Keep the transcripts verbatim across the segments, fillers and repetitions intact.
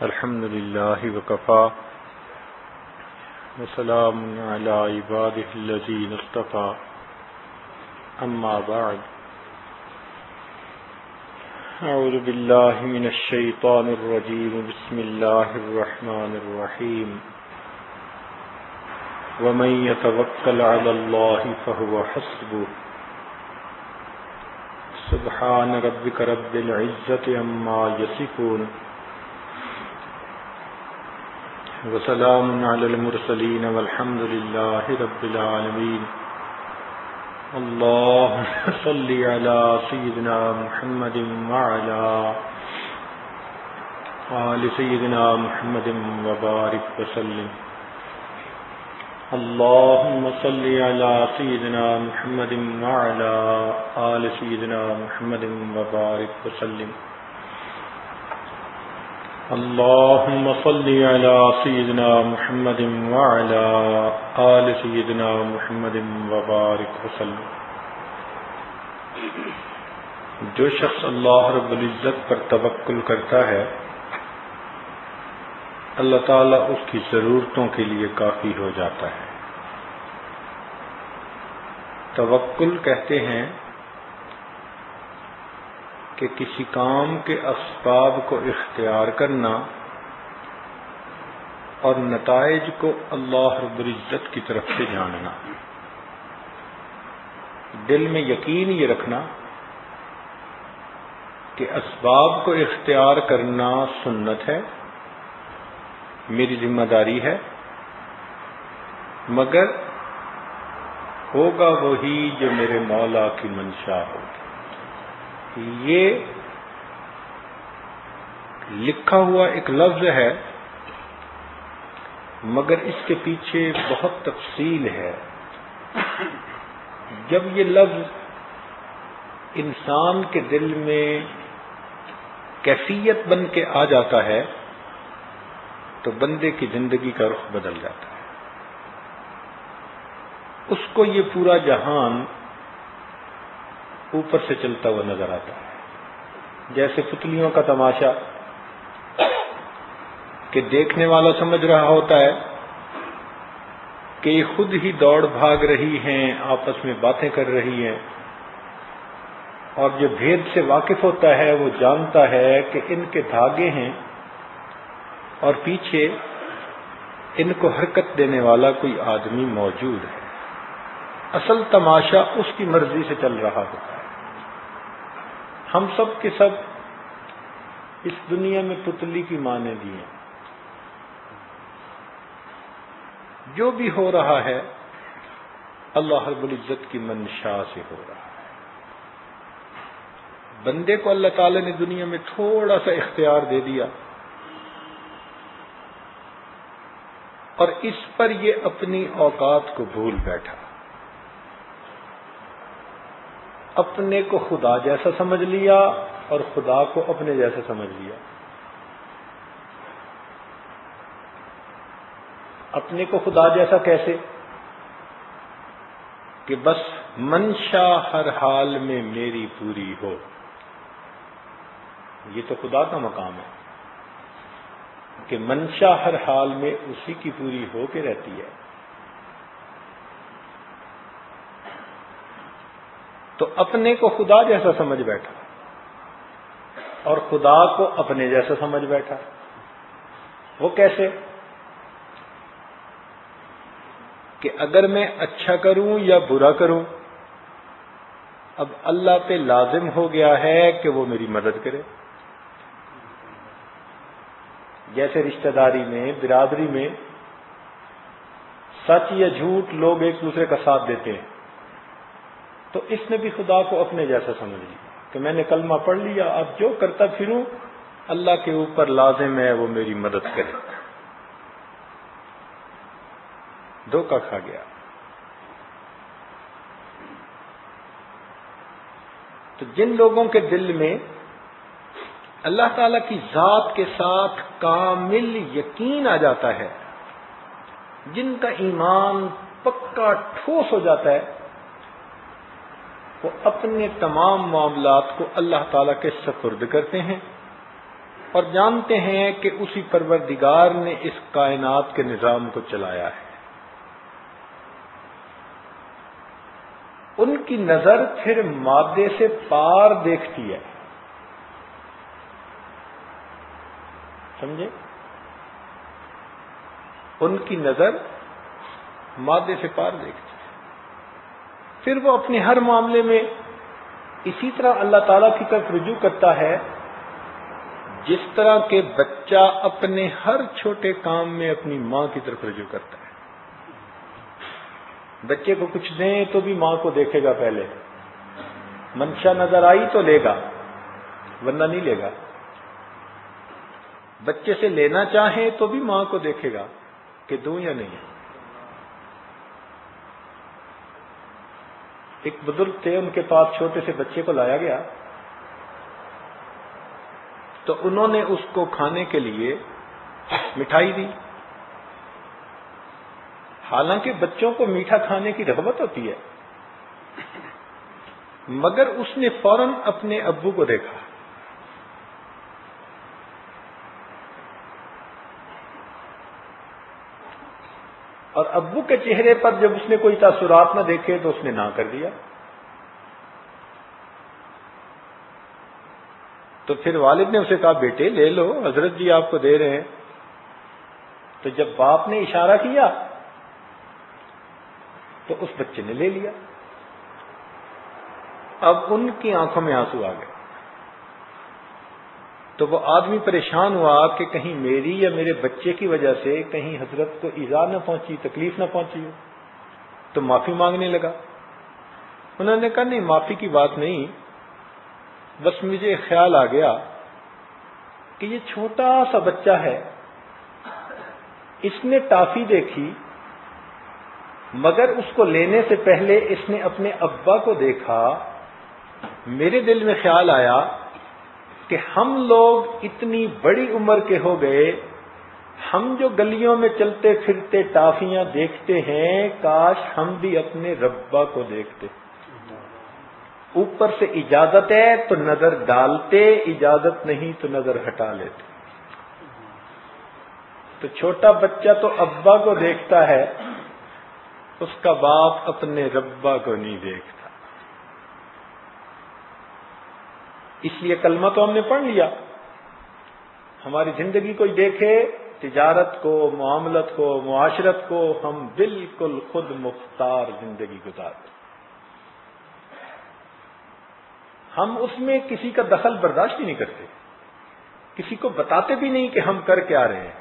الحمد لله وكفى وسلام على عباده الذين اصطفى أما بعد أعوذ بالله من الشيطان الرجيم بسم الله الرحمن الرحيم ومن يتوكل على الله فهو حسبه سبحان ربك رب العزة عما يصفون وسلام على المرسلين والحمد لله رب العالمين اللهم صل على سيدنا محمد وعلى آل سيدنا محمد وبارك وسلم اللهم صل على سيدنا محمد وعلى آل سيدنا محمد وبارك وسلم اللهم صل على سيدنا محمد وعلى آل سيدنا محمد وبارك وسلم. جو شخص اللہ رب العزت پر توکل کرتا ہے اللہ تعالیٰ اس کی ضرورتوں کے لیے کافی ہو جاتا ہے. توکل کہتے ہیں کہ کسی کام کے اسباب کو اختیار کرنا اور نتائج کو اللہ رب العزت کی طرف سے جاننا. دل میں یقین یہ رکھنا کہ اسباب کو اختیار کرنا سنت ہے، میری ذمہ داری ہے، مگر ہوگا وہی جو میرے مولا کی منشا ہوگی. یہ لکھا ہوا ایک لفظ ہے مگر اس کے پیچھے بہت تفصیل ہے. جب یہ لفظ انسان کے دل میں کیفیت بن کے آ جاتا ہے تو بندے کی زندگی کا رخ بدل جاتا ہے. اس کو یہ پورا جہان اوپر سے چلتا ہوا نظر آتا ہے، جیسے پتلیوں کا تماشا کہ دیکھنے والا سمجھ رہا ہوتا ہے کہ یہ خود ہی دوڑ بھاگ رہی ہیں، آپس میں باتیں کر رہی ہیں، اور جو بھید سے واقف ہوتا ہے وہ جانتا ہے کہ ان کے دھاگے ہیں اور پیچھے ان کو حرکت دینے والا کوئی آدمی موجود ہے. اصل تماشا اس کی مرضی سے چل رہا ہوتا ہے. ہم سب کے سب اس دنیا میں پتلی کی مانند ہیں. جو بھی ہو رہا ہے اللہ رب العزت کی منشا سے ہو رہا ہے. بندے کو اللہ تعالی نے دنیا میں تھوڑا سا اختیار دے دیا اور اس پر یہ اپنی اوقات کو بھول بیٹھا، اپنے کو خدا جیسا سمجھ لیا اور خدا کو اپنے جیسا سمجھ لیا. اپنے کو خدا جیسا کیسے؟ کہ بس منشا ہر حال میں میری پوری ہو. یہ تو خدا کا مقام ہے کہ منشا ہر حال میں اسی کی پوری ہو کے رہتی ہے. تو اپنے کو خدا جیسا سمجھ بیٹھا اور خدا کو اپنے جیسا سمجھ بیٹھا. وہ کیسے؟ کہ اگر میں اچھا کروں یا برا کروں اب اللہ پہ لازم ہو گیا ہے کہ وہ میری مدد کرے. جیسے رشتہ داری میں، برادری میں سچ یا جھوٹ لوگ ایک دوسرے کا ساتھ دیتے ہیں، تو اس نے بھی خدا کو اپنے جیسا سمجھ لیا کہ میں نے کلمہ پڑھ لیا، اب جو کرتا پھروں اللہ کے اوپر لازم ہے وہ میری مدد کرے. دھوکہ کھا گیا. تو جن لوگوں کے دل میں اللہ تعالی کی ذات کے ساتھ کامل یقین آ جاتا ہے، جن کا ایمان پکا ٹھوس ہو جاتا ہے، وہ اپنے تمام معاملات کو اللہ تعالیٰ کے سپرد کرتے ہیں اور جانتے ہیں کہ اسی پروردگار نے اس کائنات کے نظام کو چلایا ہے. ان کی نظر پھر مادے سے پار دیکھتی ہے. سمجھے؟ ان کی نظر مادے سے پار دیکھتی ہے. پھر وہ اپنے ہر معاملے میں اسی طرح اللہ تعالیٰ کی طرف رجوع کرتا ہے جس طرح کہ بچہ اپنے ہر چھوٹے کام میں اپنی ماں کی طرف رجوع کرتا ہے. بچے کو کچھ دیں تو بھی ماں کو دیکھے گا پہلے. منشا نظر آئی تو لے گا ورنہ نہیں لے گا. بچے سے لینا چاہیں تو بھی ماں کو دیکھے گا کہ دوں یا نہیں. ایک بزرگ تھے، ان کے پاس چھوٹے سے بچے کو لایا گیا تو انہوں نے اس کو کھانے کے لیے مٹھائی دی. حالانکہ بچوں کو میٹھا کھانے کی رغبت ہوتی ہے، مگر اس نے فوراً اپنے ابو کو دیکھا. اور ابو کے چہرے پر جب اس نے کوئی تاثرات نہ دیکھے تو اس نے نہ کر دیا. تو پھر والد نے اسے کہا بیٹے لے لو، حضرت جی آپ کو دے رہے ہیں. تو جب باپ نے اشارہ کیا تو اس بچے نے لے لیا. اب ان کی آنکھوں میں آنسو آ گئے. تو وہ آدمی پریشان ہوا کہ کہیں میری یا میرے بچے کی وجہ سے کہیں حضرت کو ایذا نہ پہنچی، تکلیف نہ پہنچی ہو. تو معافی مانگنے لگا. انہوں نے کہا نہیں، معافی کی بات نہیں، بس مجھے خیال آ گیا کہ یہ چھوٹا سا بچہ ہے، اس نے ٹافی دیکھی مگر اس کو لینے سے پہلے اس نے اپنے ابا کو دیکھا. میرے دل میں خیال آیا کہ ہم لوگ اتنی بڑی عمر کے ہو گئے، ہم جو گلیوں میں چلتے پھرتے ٹافیاں دیکھتے ہیں، کاش ہم بھی اپنے ربا کو دیکھتے. اوپر سے اجازت ہے تو نظر ڈالتے، اجازت نہیں تو نظر ہٹا لیتے. تو چھوٹا بچہ تو ابا کو دیکھتا ہے، اس کا باپ اپنے ربا کو نہیں دیکھتا. اس لیے کلمہ تو ہم نے پڑھ لیا. ہماری زندگی کوئی دیکھے، تجارت کو، معاملت کو، معاشرت کو، ہم بالکل خود مختار زندگی گزارتے. ہم اس میں کسی کا دخل برداشت ہی نہیں کرتے، کسی کو بتاتے بھی نہیں کہ ہم کر کے آ رہے ہیں.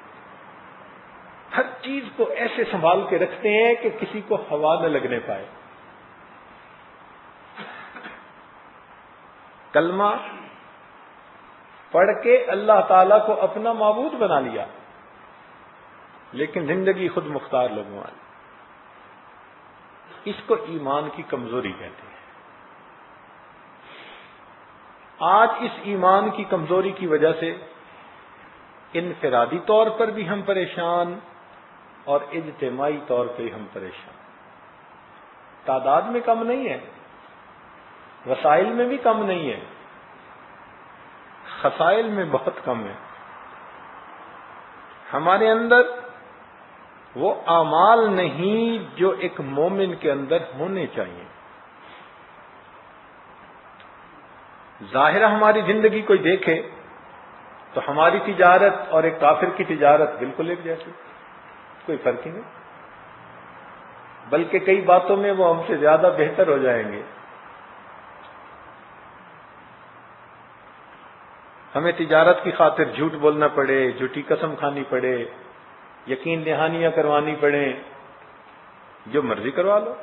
ہر چیز کو ایسے سنبھال کے رکھتے ہیں کہ کسی کو ہوا نہ لگنے پائے. کلمہ پڑھ کے اللہ تعالیٰ کو اپنا معبود بنا لیا، لیکن زندگی خود مختار لوگوں والی. اس کو ایمان کی کمزوری کہتے ہیں. آج اس ایمان کی کمزوری کی وجہ سے انفرادی طور پر بھی ہم پریشان اور اجتماعی طور پہ ہم پریشان. تعداد میں کم نہیں ہے، وسائل میں بھی کم نہیں ہے، خسائل میں بہت کم ہے. ہمارے اندر وہ اعمال نہیں جو ایک مومن کے اندر ہونے چاہیے. ظاہرہ ہماری زندگی کوئی دیکھے تو ہماری تجارت اور ایک کافر کی تجارت بالکل ایک جیسی، کوئی فرق ہی نہیں، بلکہ کئی باتوں میں وہ ہم سے زیادہ بہتر ہو جائیں گے. ہمیں تجارت کی خاطر جھوٹ بولنا پڑے، جھوٹی قسم کھانی پڑے، یقین دہانیاں کروانی پڑیں، جو مرضی کروا لو.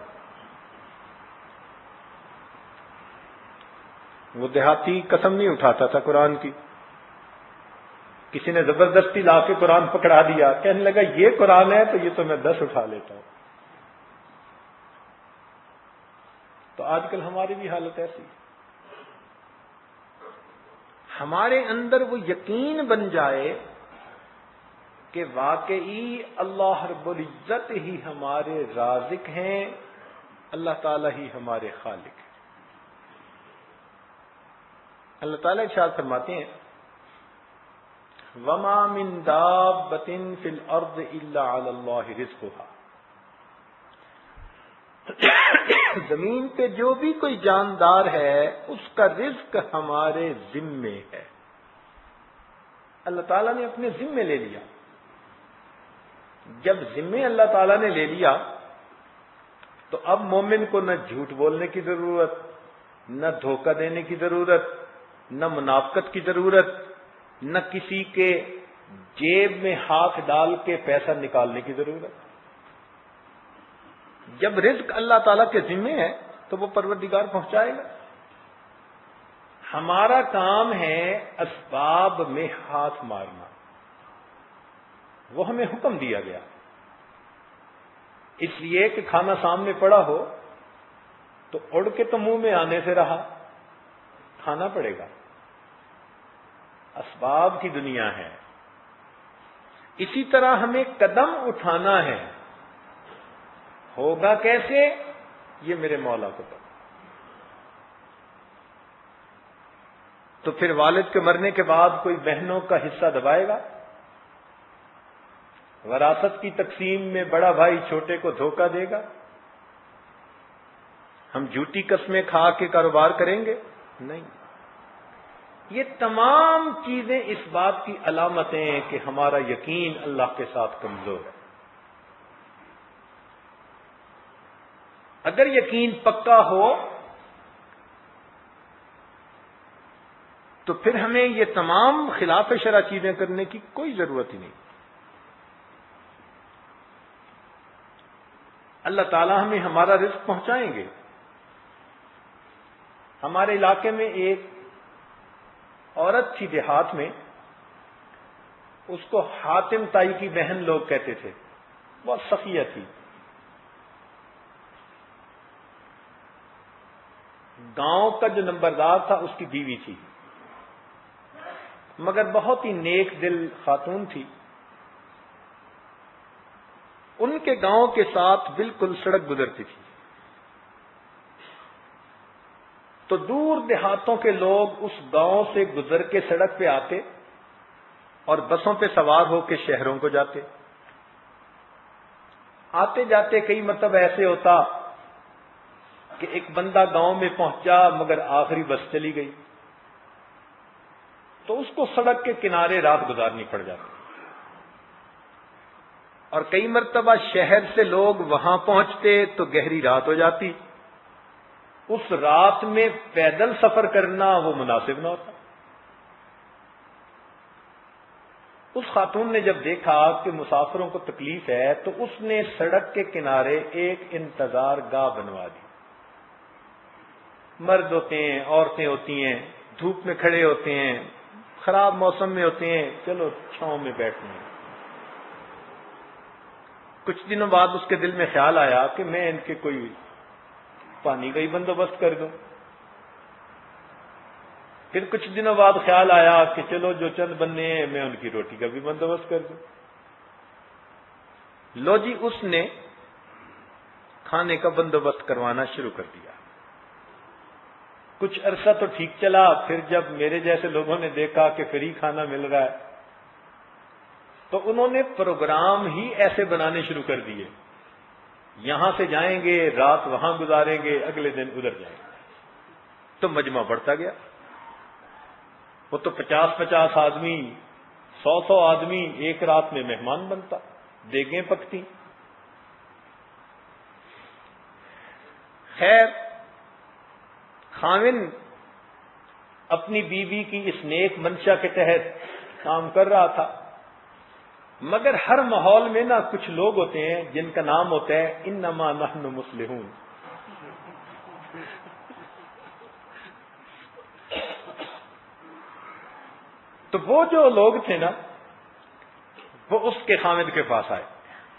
وہ دیہاتی قسم نہیں اٹھاتا تھا قرآن کی، کسی نے زبردستی لا کے قرآن پکڑا دیا، کہنے لگا یہ قرآن ہے تو یہ تو میں دس اٹھا لیتا ہوں. تو آج کل ہماری بھی حالت ایسی. ہمارے اندر وہ یقین بن جائے کہ واقعی اللہ رب العزت ہی ہمارے رازق ہیں، اللہ تعالی ہی ہمارے خالق ہیں. اللہ تعالیٰ ارشاد فرماتے ہیں وما من دابۃ فی الارض الا علی اللہ رزقها. زمین پہ جو بھی کوئی جاندار ہے اس کا رزق ہمارے ذمے ہے. اللہ تعالیٰ نے اپنے ذمے لے لیا. جب ذمے اللہ تعالیٰ نے لے لیا تو اب مومن کو نہ جھوٹ بولنے کی ضرورت، نہ دھوکہ دینے کی ضرورت، نہ منافقت کی ضرورت، نہ کسی کے جیب میں ہاتھ ڈال کے پیسہ نکالنے کی ضرورت. جب رزق اللہ تعالیٰ کے ذمے ہے تو وہ پروردگار پہنچائے گا. ہمارا کام ہے اسباب میں ہاتھ مارنا، وہ ہمیں حکم دیا گیا. اس لیے کہ کھانا سامنے پڑا ہو تو اڑ کے تو منہ میں آنے سے رہا، کھانا پڑے گا. اسباب کی دنیا ہے. اسی طرح ہمیں قدم اٹھانا ہے. ہوگا کیسے؟ یہ میرے مولا کو پتا. تو پھر والد کے مرنے کے بعد کوئی بہنوں کا حصہ دبائے گا؟ وراثت کی تقسیم میں بڑا بھائی چھوٹے کو دھوکہ دے گا؟ ہم جھوٹی قسمیں کھا کے کاروبار کریں گے؟ نہیں. یہ تمام چیزیں اس بات کی علامتیں ہیں کہ ہمارا یقین اللہ کے ساتھ کمزور ہے. اگر یقین پکا ہو تو پھر ہمیں یہ تمام خلاف شرع چیزیں کرنے کی کوئی ضرورت ہی نہیں. اللہ تعالیٰ ہمیں ہمارا رزق پہنچائیں گے. ہمارے علاقے میں ایک عورت تھی دیہات میں، اس کو حاتم تائی کی بہن لوگ کہتے تھے. بہت سخیہ تھی. گاؤں کا جو نمبردار تھا اس کی بیوی تھی، مگر بہت ہی نیک دل خاتون تھی. ان کے گاؤں کے ساتھ بالکل سڑک گزرتی تھی. تو دور دیہاتوں کے لوگ اس گاؤں سے گزر کے سڑک پہ آتے اور بسوں پہ سوار ہو کے شہروں کو جاتے. آتے جاتے کئی مرتبہ ایسے ہوتا کہ ایک بندہ گاؤں میں پہنچا مگر آخری بس چلی گئی تو اس کو سڑک کے کنارے رات گزارنی پڑ جاتی. اور کئی مرتبہ شہر سے لوگ وہاں پہنچتے تو گہری رات ہو جاتی. اس رات میں پیدل سفر کرنا وہ مناسب نہ ہوتا. اس خاتون نے جب دیکھا کہ مسافروں کو تکلیف ہے تو اس نے سڑک کے کنارے ایک انتظار گاہ بنوا دی. مرد ہوتے ہیں، عورتیں ہوتی ہیں، دھوپ میں کھڑے ہوتے ہیں، خراب موسم میں ہوتے ہیں، چلو چھاؤں میں بیٹھتے ہیں. کچھ دنوں بعد اس کے دل میں خیال آیا کہ میں ان کے کوئی پانی کا ہی بندوبست کر دوں. پھر کچھ دنوں بعد خیال آیا کہ چلو جو چند بندے ہیں میں ان کی روٹی کا بھی بندوبست کر دوں. لو جی اس نے کھانے کا بندوبست کروانا شروع کر دیا. کچھ عرصہ تو ٹھیک چلا. پھر جب میرے جیسے لوگوں نے دیکھا کہ فری کھانا مل رہا ہے تو انہوں نے پروگرام ہی ایسے بنانے شروع کر دیے. یہاں سے جائیں گے، رات وہاں گزاریں گے، اگلے دن ادھر جائیں گے. تو مجمع بڑھتا گیا. وہ تو پچاس پچاس آدمی، سو سو آدمی ایک رات میں مہمان بنتا، دیگیں پکتی. خیر خاوند اپنی بیوی کی اس نیک منشا کے تحت کام کر رہا تھا، مگر ہر ماحول میں نا کچھ لوگ ہوتے ہیں جن کا نام ہوتا ہے انما نحن مصلحون. تو وہ جو لوگ تھے نا وہ اس کے خاوند کے پاس آئے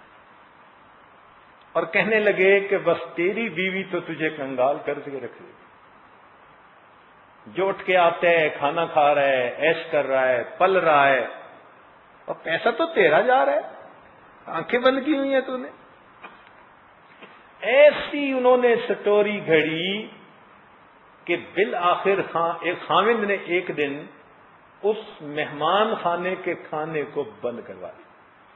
اور کہنے لگے کہ بس تیری بیوی تو تجھے کنگال کر کے رکھ دے. جو اٹھ کے آتا ہے، کھانا کھا رہا ہے، عیش کر رہا ہے، پل رہا ہے، اور پیسہ تو تیرا جا رہا ہے، آنکھیں بند کی ہوئی ہیں تو نے. ایسی انہوں نے سٹوری گھڑی کہ بالآخر ایک خاوند نے ایک دن اس مہمان خانے کے کھانے کو بند کروا دیا۔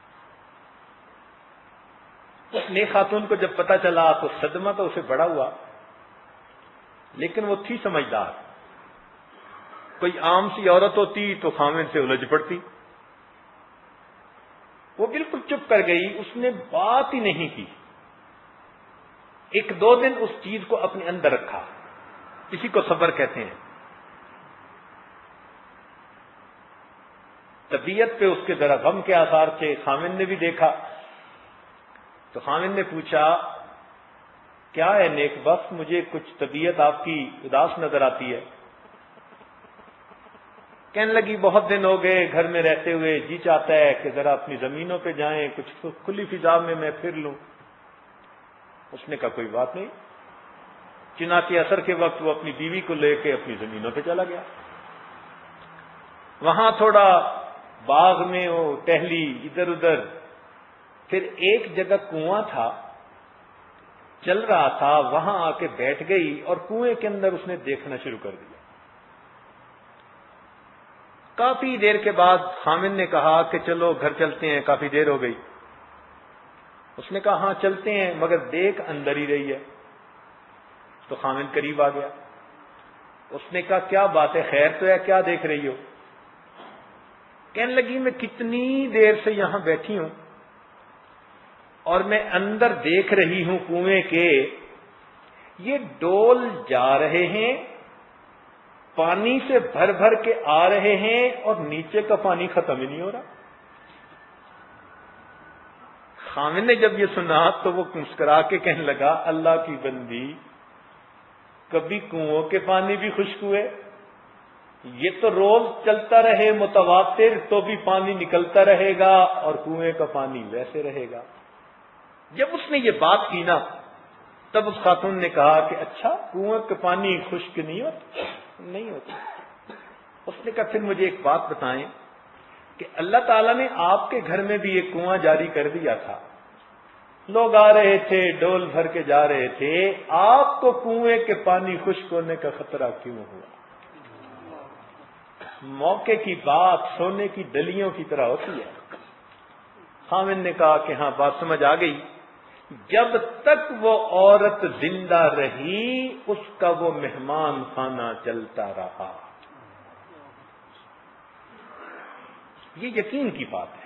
اس نیک خاتون کو جب پتا چلا تو صدمہ تو اسے بڑا ہوا، لیکن وہ تھی سمجھدار۔ کوئی عام سی عورت ہوتی تو خامن سے الجھ پڑتی، وہ بالکل چپ کر گئی، اس نے بات ہی نہیں کی۔ ایک دو دن اس چیز کو اپنے اندر رکھا، اسی کو صبر کہتے ہیں۔ طبیعت پہ اس کے ذرا غم کے آثار تھے، خامن نے بھی دیکھا تو خامن نے پوچھا کیا ہے نیک بخت، مجھے کچھ طبیعت آپ کی اداس نظر آتی ہے۔ کہنے لگی بہت دن ہو گئے گھر میں رہتے ہوئے، جی چاہتا ہے کہ ذرا اپنی زمینوں پہ جائیں، کچھ کھلی فضا میں میں پھر لوں۔ اس نے کہا کوئی بات نہیں۔ چنانچہ عصر کے وقت وہ اپنی بیوی کو لے کے اپنی زمینوں پہ چلا گیا۔ وہاں تھوڑا باغ میں وہ ٹہلی ادھر ادھر، پھر ایک جگہ کنواں تھا چل رہا تھا، وہاں آ کے بیٹھ گئی اور کنویں کے اندر اس نے دیکھنا شروع کر دیا۔ کافی دیر کے بعد خامن نے کہا کہ چلو گھر چلتے ہیں، کافی دیر ہو گئی۔ اس نے کہا ہاں چلتے ہیں، مگر دیکھ اندر ہی رہی ہے۔ تو خامن قریب آ گیا، اس نے کہا کیا بات ہے، خیر تو ہے، کیا دیکھ رہی ہو؟ کہنے لگی میں کتنی دیر سے یہاں بیٹھی ہوں اور میں اندر دیکھ رہی ہوں کنویں کے، یہ ڈول جا رہے ہیں، پانی سے بھر بھر کے آ رہے ہیں اور نیچے کا پانی ختم ہی نہیں ہو رہا۔ خامن نے جب یہ سنا تو وہ مسکرا کے کہنے لگا اللہ کی بندی، کبھی کنووں کے پانی بھی خشک ہوئے؟ یہ تو روز چلتا رہے متواتر تو بھی پانی نکلتا رہے گا اور کنویں کا پانی ویسے رہے گا۔ جب اس نے یہ بات کی نا تب اس خاتون نے کہا کہ اچھا کنویں کا پانی خشک نہیں ہوتا؟ نہیں ہوتا۔ اس نے کہا پھر مجھے ایک بات بتائیں کہ اللہ تعالیٰ نے آپ کے گھر میں بھی ایک کنواں جاری کر دیا تھا، لوگ آ رہے تھے ڈول بھر کے جا رہے تھے، آپ کو کنویں کے پانی خشک ہونے کا خطرہ کیوں ہوا؟ موقع کی بات سونے کی ڈلیوں کی طرح ہوتی ہے۔ خامن نے کہا کہ ہاں بات سمجھ آ گئی۔ جب تک وہ عورت زندہ رہی اس کا وہ مہمان خانہ چلتا رہا۔ یہ یقین کی بات ہے۔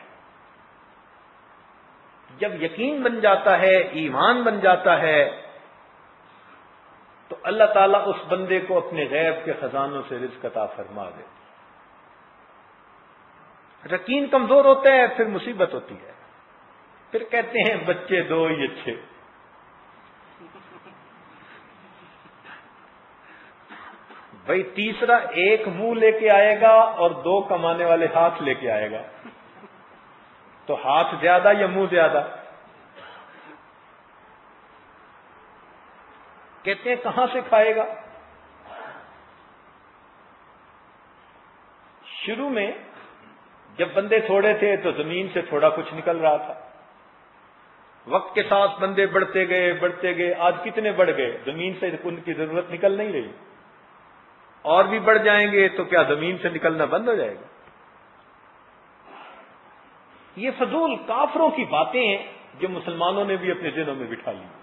جب یقین بن جاتا ہے، ایمان بن جاتا ہے، تو اللہ تعالیٰ اس بندے کو اپنے غیب کے خزانوں سے رزق عطا فرما دے۔ یقین کمزور ہوتا ہے پھر مصیبت ہوتی ہے، پھر کہتے ہیں بچے دو ہی اچھے۔ بھائی تیسرا ایک منہ لے کے آئے گا اور دو کمانے والے ہاتھ لے کے آئے گا، تو ہاتھ زیادہ یا منہ زیادہ؟ کہتے ہیں کہاں سے کھائے گا؟ شروع میں جب بندے تھوڑے تھے تو زمین سے تھوڑا کچھ نکل رہا تھا، وقت کے ساتھ بندے بڑھتے گئے بڑھتے گئے، آج کتنے بڑھ گئے؟ زمین سے ان کی ضرورت نکل نہیں رہی، اور بھی بڑھ جائیں گے تو کیا زمین سے نکلنا بند ہو جائے گا؟ یہ فضول کافروں کی باتیں ہیں جو مسلمانوں نے بھی اپنے ذہنوں میں بٹھا لی۔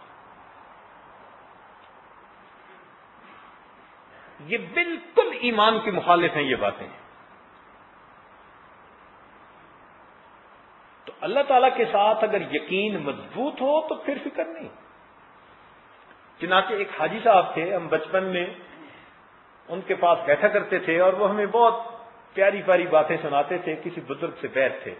یہ بالکل ایمان کے مخالف ہیں یہ باتیں۔ تو اللہ تعالی کے ساتھ اگر یقین مضبوط ہو تو پھر فکر نہیں۔ چنانچہ ایک حاجی صاحب تھے، ہم بچپن میں ان کے پاس بیٹھا کرتے تھے اور وہ ہمیں بہت پیاری پیاری باتیں سناتے تھے۔ کسی بزرگ سے بیٹھ تھے،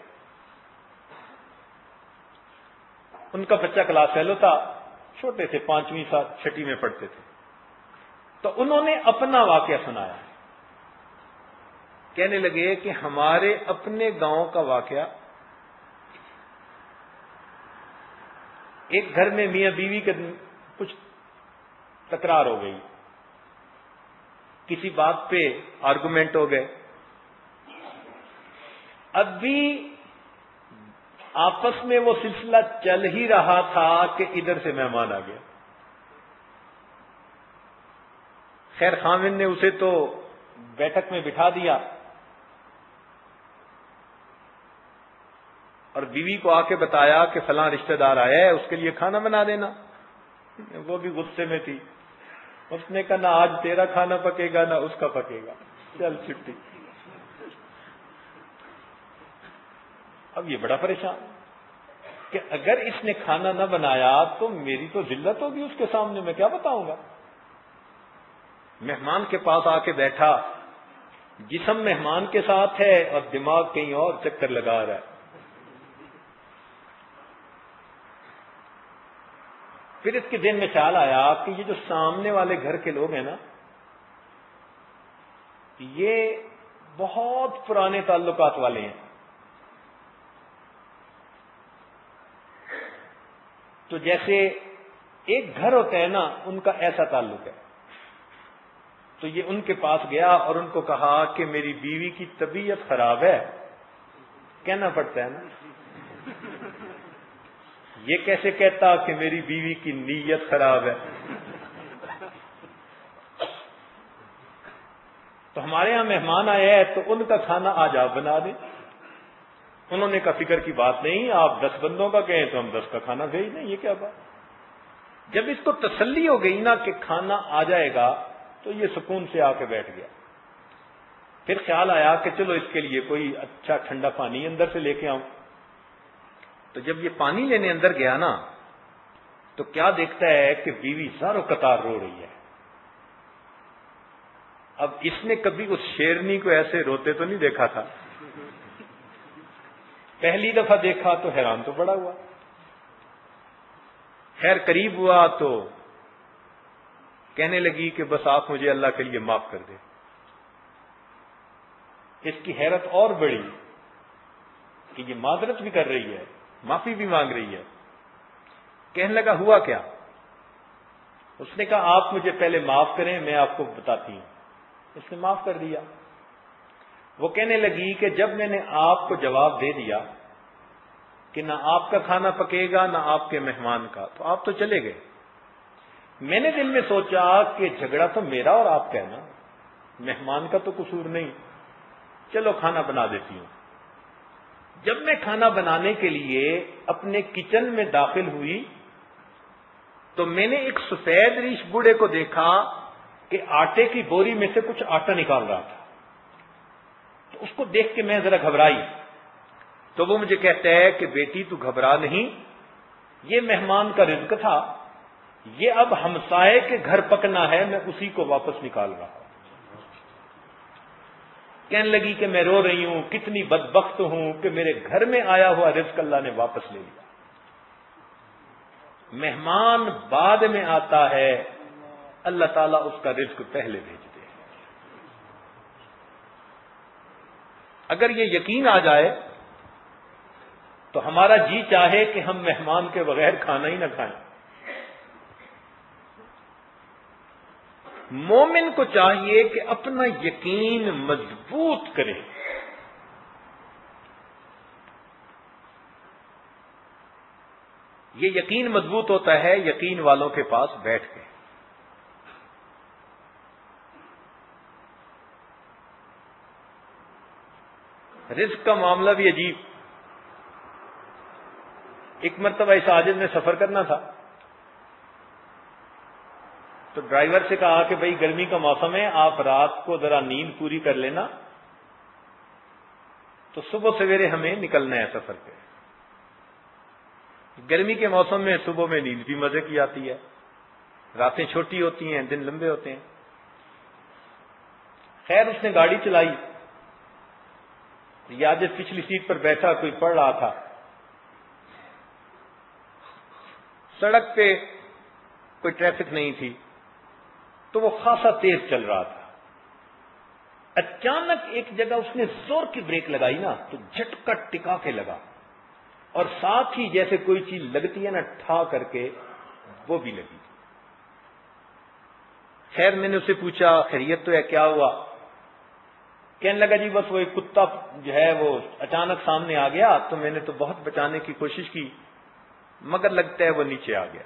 ان کا بچہ کلاس فیلو تھا، چھوٹے تھے، پانچویں سات چھٹی میں پڑھتے تھے، تو انہوں نے اپنا واقعہ سنایا۔ کہنے لگے کہ ہمارے اپنے گاؤں کا واقعہ، ایک گھر میں میاں بیوی کے کچھ تکرار ہو گئی، کسی بات پہ آرگومنٹ ہو گئے، اب بھی آپس میں وہ سلسلہ چل ہی رہا تھا کہ ادھر سے مہمان آ گیا۔ خیر خامن نے اسے تو بیٹھک میں بٹھا دیا اور بیوی کو آ کے بتایا کہ فلاں رشتہ دار آیا ہے، اس کے لیے کھانا بنا دینا. وہ بھی غصے میں تھی. اس نے کہا نہ آج تیرا کھانا پکے گا نہ اس کا پکے گا، چل چھٹی. اب یہ بڑا پریشان کہ اگر اس نے کھانا نہ بنایا تو میری تو ذلت ہوگی اس کے سامنے، میں کیا بتاؤں گا. مہمان کے پاس آ کے بیٹھا، جسم مہمان کے ساتھ ہے اور دماغ کہیں اور چکر لگا رہا ہے. پھر اس کے ذہن میں خیال آیا کہ یہ جو سامنے والے گھر کے لوگ ہیں نا، یہ بہت پرانے تعلقات والے ہیں. تو جیسے ایک گھر ہوتا ہے نا، ان کا ایسا تعلق ہے. تو یہ ان کے پاس گیا اور ان کو کہا کہ میری بیوی کی طبیعت خراب ہے. کہنا پڑتا ہے نا، یہ کیسے کہتا کہ میری بیوی کی نیت خراب ہے. تو ہمارے ہاں مہمان آئے ہیں تو ان کا کھانا آج آپ بنا دیں. انہوں نے کہا فکر کی بات نہیں، آپ دس بندوں کا کہیں تو ہم دس کا کھانا بھیج دیں، یہ کیا بات. جب اس کو تسلی ہو گئی نا کہ کھانا آ جائے گا تو یہ سکون سے آ کے بیٹھ گیا. پھر خیال آیا کہ چلو اس کے لیے کوئی اچھا ٹھنڈا پانی اندر سے لے کے آؤں. تو جب یہ پانی لینے اندر گیا نا تو کیا دیکھتا ہے کہ بیوی زار و قطار رو رہی ہے. اب اس نے کبھی اس شیرنی کو ایسے روتے تو نہیں دیکھا تھا، پہلی دفعہ دیکھا تو حیران تو بڑا ہوا. خیر قریب ہوا تو کہنے لگی کہ بس آپ مجھے اللہ کے لیے معاف کر دیں. اس کی حیرت اور بڑی کہ یہ معذرت بھی کر رہی ہے، معافی بھی مانگ رہی ہے. کہنے لگا ہوا کیا؟ اس نے کہا آپ مجھے پہلے معاف کریں، میں آپ کو بتاتی ہوں. اس نے معاف کر دیا. وہ کہنے لگی کہ جب میں نے آپ کو جواب دے دیا کہ نہ آپ کا کھانا پکے گا نہ آپ کے مہمان کا، تو آپ تو چلے گئے. میں نے دل میں سوچا کہ جھگڑا تو میرا اور آپ کا ہے نا، مہمان کا تو قصور نہیں، چلو کھانا بنا دیتی ہوں. جب میں کھانا بنانے کے لیے اپنے کچن میں داخل ہوئی تو میں نے ایک سفید ریش بوڑھے کو دیکھا کہ آٹے کی بوری میں سے کچھ آٹا نکال رہا تھا. تو اس کو دیکھ کے میں ذرا گھبرائی. تو وہ مجھے کہتا ہے کہ بیٹی تو گھبرا نہیں، یہ مہمان کا رزق تھا، یہ اب ہمسائے کے گھر پکنا ہے، میں اسی کو واپس نکال رہا ہوں. کہنے لگی کہ میں رو رہی ہوں، کتنی بدبخت ہوں کہ میرے گھر میں آیا ہوا رزق اللہ نے واپس لے لیا. مہمان بعد میں آتا ہے، اللہ تعالیٰ اس کا رزق پہلے بھیجتے ہیں. اگر یہ یقین آ جائے تو ہمارا جی چاہے کہ ہم مہمان کے بغیر کھانا ہی نہ کھائیں. مومن کو چاہیے کہ اپنا یقین مضبوط کرے. یہ یقین مضبوط ہوتا ہے یقین والوں کے پاس بیٹھ کے. رزق کا معاملہ بھی عجیب. ایک مرتبہ اس عاجز نے سفر کرنا تھا تو ڈرائیور سے کہا کہ بھئی گرمی کا موسم ہے، آپ رات کو ذرا نیند پوری کر لینا، تو صبح سویرے ہمیں نکلنا ہے سفر پہ. گرمی کے موسم میں صبح میں نیند بھی مزے کی آتی ہے، راتیں چھوٹی ہوتی ہیں، دن لمبے ہوتے ہیں. خیر اس نے گاڑی چلائی. یہ عاجز پچھلی سیٹ پر بیٹھا کوئی پڑھ رہا تھا. سڑک پہ کوئی ٹریفک نہیں تھی تو وہ خاصا تیز چل رہا تھا. اچانک ایک جگہ اس نے زور کی بریک لگائی نا تو جھٹکا ٹکا کے لگا، اور ساتھ ہی جیسے کوئی چیز لگتی ہے نا ٹھا کر کے وہ بھی لگی. خیر میں نے اسے پوچھا خیریت تو ہے، کیا ہوا؟ کہنے لگا جی بس وہ ایک کتا جو ہے وہ اچانک سامنے آ گیا تو میں نے تو بہت بچانے کی کوشش کی مگر لگتا ہے وہ نیچے آ گیا.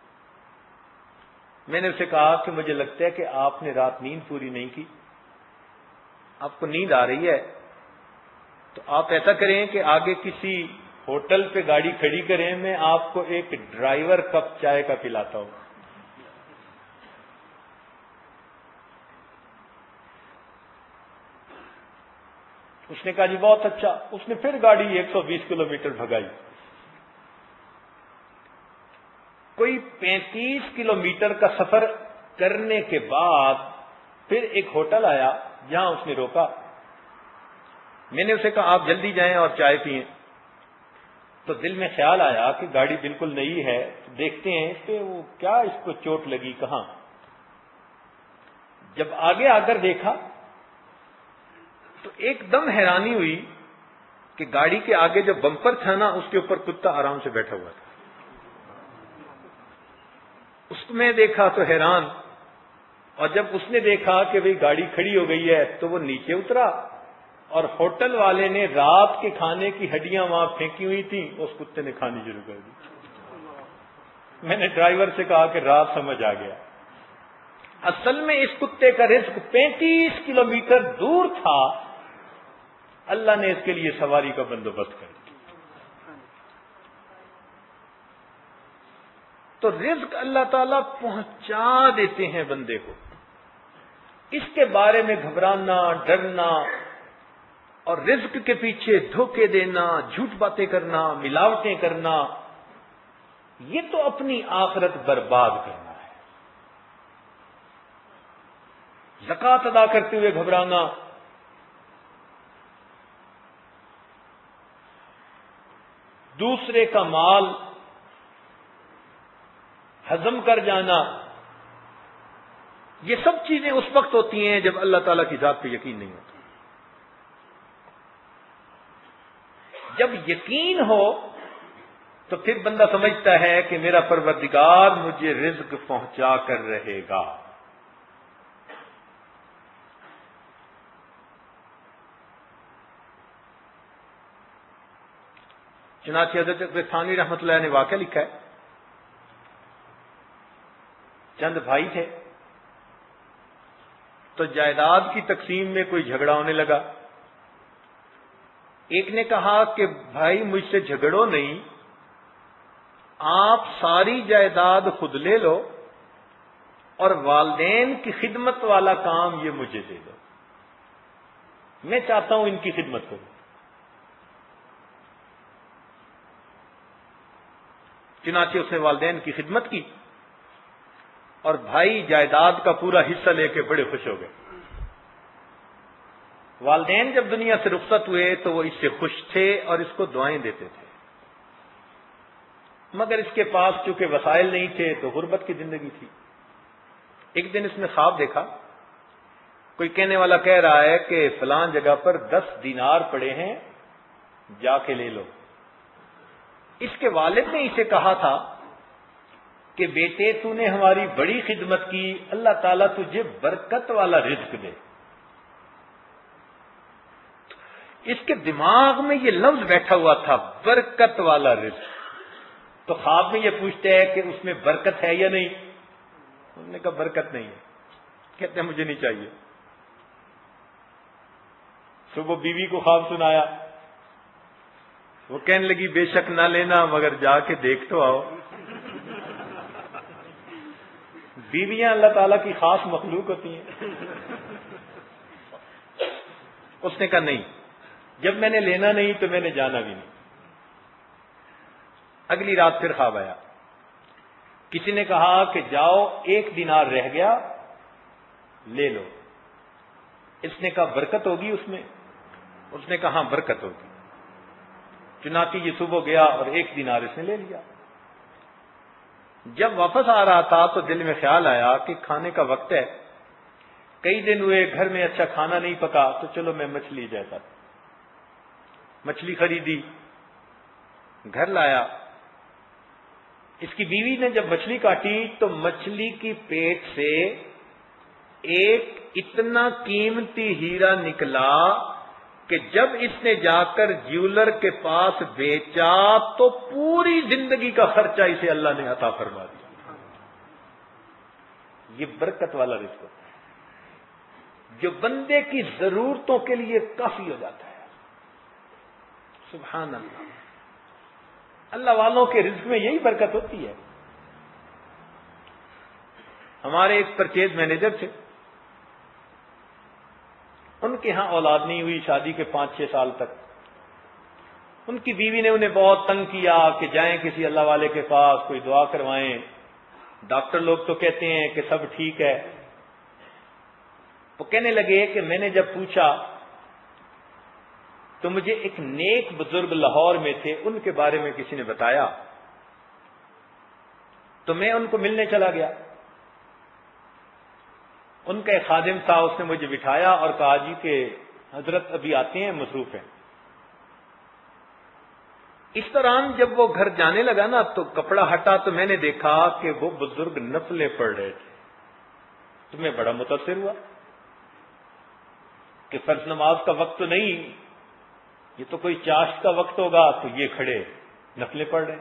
میں نے اسے کہا کہ مجھے لگتا ہے کہ آپ نے رات نیند پوری نہیں کی، آپ کو نیند آ رہی ہے، تو آپ ایسا کریں کہ آگے کسی ہوٹل پہ گاڑی کھڑی کریں، میں آپ کو ایک ڈرائیور کپ چائے کا پلاتا ہوں. اس نے کہا جی بہت اچھا. اس نے پھر گاڑی ایک سو بیس کلو میٹر بھگائی. کوئی پینتیس کلو میٹر کا سفر کرنے کے بعد پھر ایک ہوٹل آیا جہاں اس نے روکا. میں نے اسے کہا آپ جلدی جائیں اور چائے پئیں. تو دل میں خیال آیا کہ گاڑی بالکل نئی ہے، دیکھتے ہیں کہ وہ کیا اس کو چوٹ لگی کہاں. جب آگے آ کر دیکھا تو ایک دم حیرانی ہوئی کہ گاڑی کے آگے جو بمپر تھا نا اس کے اوپر کتا آرام سے بیٹھا ہوا تھا. اس میں دیکھا تو حیران، اور جب اس نے دیکھا کہ بھئی گاڑی کھڑی ہو گئی ہے تو وہ نیچے اترا، اور ہوٹل والے نے رات کے کھانے کی ہڈیاں وہاں پھینکی ہوئی تھیں، اس کتے نے کھانی شروع کر دی. میں نے ڈرائیور سے کہا کہ رات سمجھ آ گیا. اصل میں اس کتے کا رزق پینتیس کلو میٹر دور تھا، اللہ نے اس کے لیے سواری کا بندوبست کر دیا. تو رزق اللہ تعالیٰ پہنچا دیتے ہیں بندے کو. اس کے بارے میں گھبرانا، ڈرنا اور رزق کے پیچھے دھوکے دینا، جھوٹ باتیں کرنا، ملاوٹیں کرنا، یہ تو اپنی آخرت برباد کرنا ہے. زکوٰۃ ادا کرتے ہوئے گھبرانا، دوسرے کا مال ہضم کر جانا، یہ سب چیزیں اس وقت ہوتی ہیں جب اللہ تعالیٰ کی ذات پہ یقین نہیں ہوتا. جب یقین ہو تو پھر بندہ سمجھتا ہے کہ میرا پروردگار مجھے رزق پہنچا کر رہے گا. چنانچہ حضرت تھانوی رحمۃ اللہ نے واقعہ لکھا ہے. چند بھائی تھے تو جائیداد کی تقسیم میں کوئی جھگڑا ہونے لگا. ایک نے کہا کہ بھائی مجھ سے جھگڑو نہیں، آپ ساری جائیداد خود لے لو اور والدین کی خدمت والا کام یہ مجھے دے دو، میں چاہتا ہوں ان کی خدمت کروں. چنانچہ اس نے والدین کی خدمت کی اور بھائی جائیداد کا پورا حصہ لے کے بڑے خوش ہو گئے. والدین جب دنیا سے رخصت ہوئے تو وہ اس سے خوش تھے اور اس کو دعائیں دیتے تھے، مگر اس کے پاس چونکہ وسائل نہیں تھے تو غربت کی زندگی تھی. ایک دن اس نے خواب دیکھا، کوئی کہنے والا کہہ رہا ہے کہ فلان جگہ پر دس دینار پڑے ہیں، جا کے لے لو. اس کے والد نے اسے کہا تھا کہ بیٹے تو نے ہماری بڑی خدمت کی، اللہ تعالیٰ تجھے برکت والا رزق دے. اس کے دماغ میں یہ لفظ بیٹھا ہوا تھا، برکت والا رزق. تو خواب میں یہ پوچھتے ہیں کہ اس میں برکت ہے یا نہیں؟ انہوں نے کہا برکت نہیں ہے. کہتے ہیں مجھے نہیں چاہیے. صبح بیوی کو خواب سنایا، وہ کہنے لگی بے شک نہ لینا مگر جا کے دیکھ تو آؤ. بیویاں اللہ تعالیٰ کی خاص مخلوق ہوتی ہیں. اس نے کہا نہیں، جب میں نے لینا نہیں تو میں نے جانا بھی نہیں. اگلی رات پھر خواب آیا، کسی نے کہا کہ جاؤ ایک دینار رہ گیا لے لو. اس نے کہا برکت ہوگی اس میں؟ اس نے کہا ہاں برکت ہوگی. چنانچہ یہ صبح گیا اور ایک دینار اس نے لے لیا. جب واپس آ رہا تھا تو دل میں خیال آیا کہ کھانے کا وقت ہے، کئی دن ہوئے گھر میں اچھا کھانا نہیں پکا، تو چلو میں مچھلی جیسا. مچھلی خریدی، گھر لایا. اس کی بیوی نے جب مچھلی کاٹی تو مچھلی کی پیٹ سے ایک اتنا قیمتی ہیرا نکلا کہ جب اس نے جا کر جیولر کے پاس بیچا تو پوری زندگی کا خرچہ اسے اللہ نے عطا فرما دیا. یہ برکت والا رزق ہوتا ہے جو بندے کی ضرورتوں کے لیے کافی ہو جاتا ہے. سبحان اللہ. اللہ والوں کے رزق میں یہی برکت ہوتی ہے. ہمارے ایک پرچیز مینیجر تھے، ان کے ہاں اولاد نہیں ہوئی شادی کے پانچ چھ سال تک. ان کی بیوی نے انہیں بہت تنگ کیا کہ جائیں کسی اللہ والے کے پاس، کوئی دعا کروائیں. ڈاکٹر لوگ تو کہتے ہیں کہ سب ٹھیک ہے. وہ کہنے لگے کہ میں نے جب پوچھا تو مجھے ایک نیک بزرگ لاہور میں تھے، ان کے بارے میں کسی نے بتایا، تو میں ان کو ملنے چلا گیا. ان کا ایک خادم تھا، اس نے مجھے بٹھایا اور کہا جی کہ حضرت ابھی آتے ہیں، مصروف ہیں. اس دوران جب وہ گھر جانے لگا نا تو کپڑا ہٹا تو میں نے دیکھا کہ وہ بزرگ نفلیں پڑھ رہے تھے. تو میں بڑا متاثر ہوا کہ فرض نماز کا وقت تو نہیں، یہ تو کوئی چاشت کا وقت ہوگا، تو یہ کھڑے نفلیں پڑھ رہے ہیں.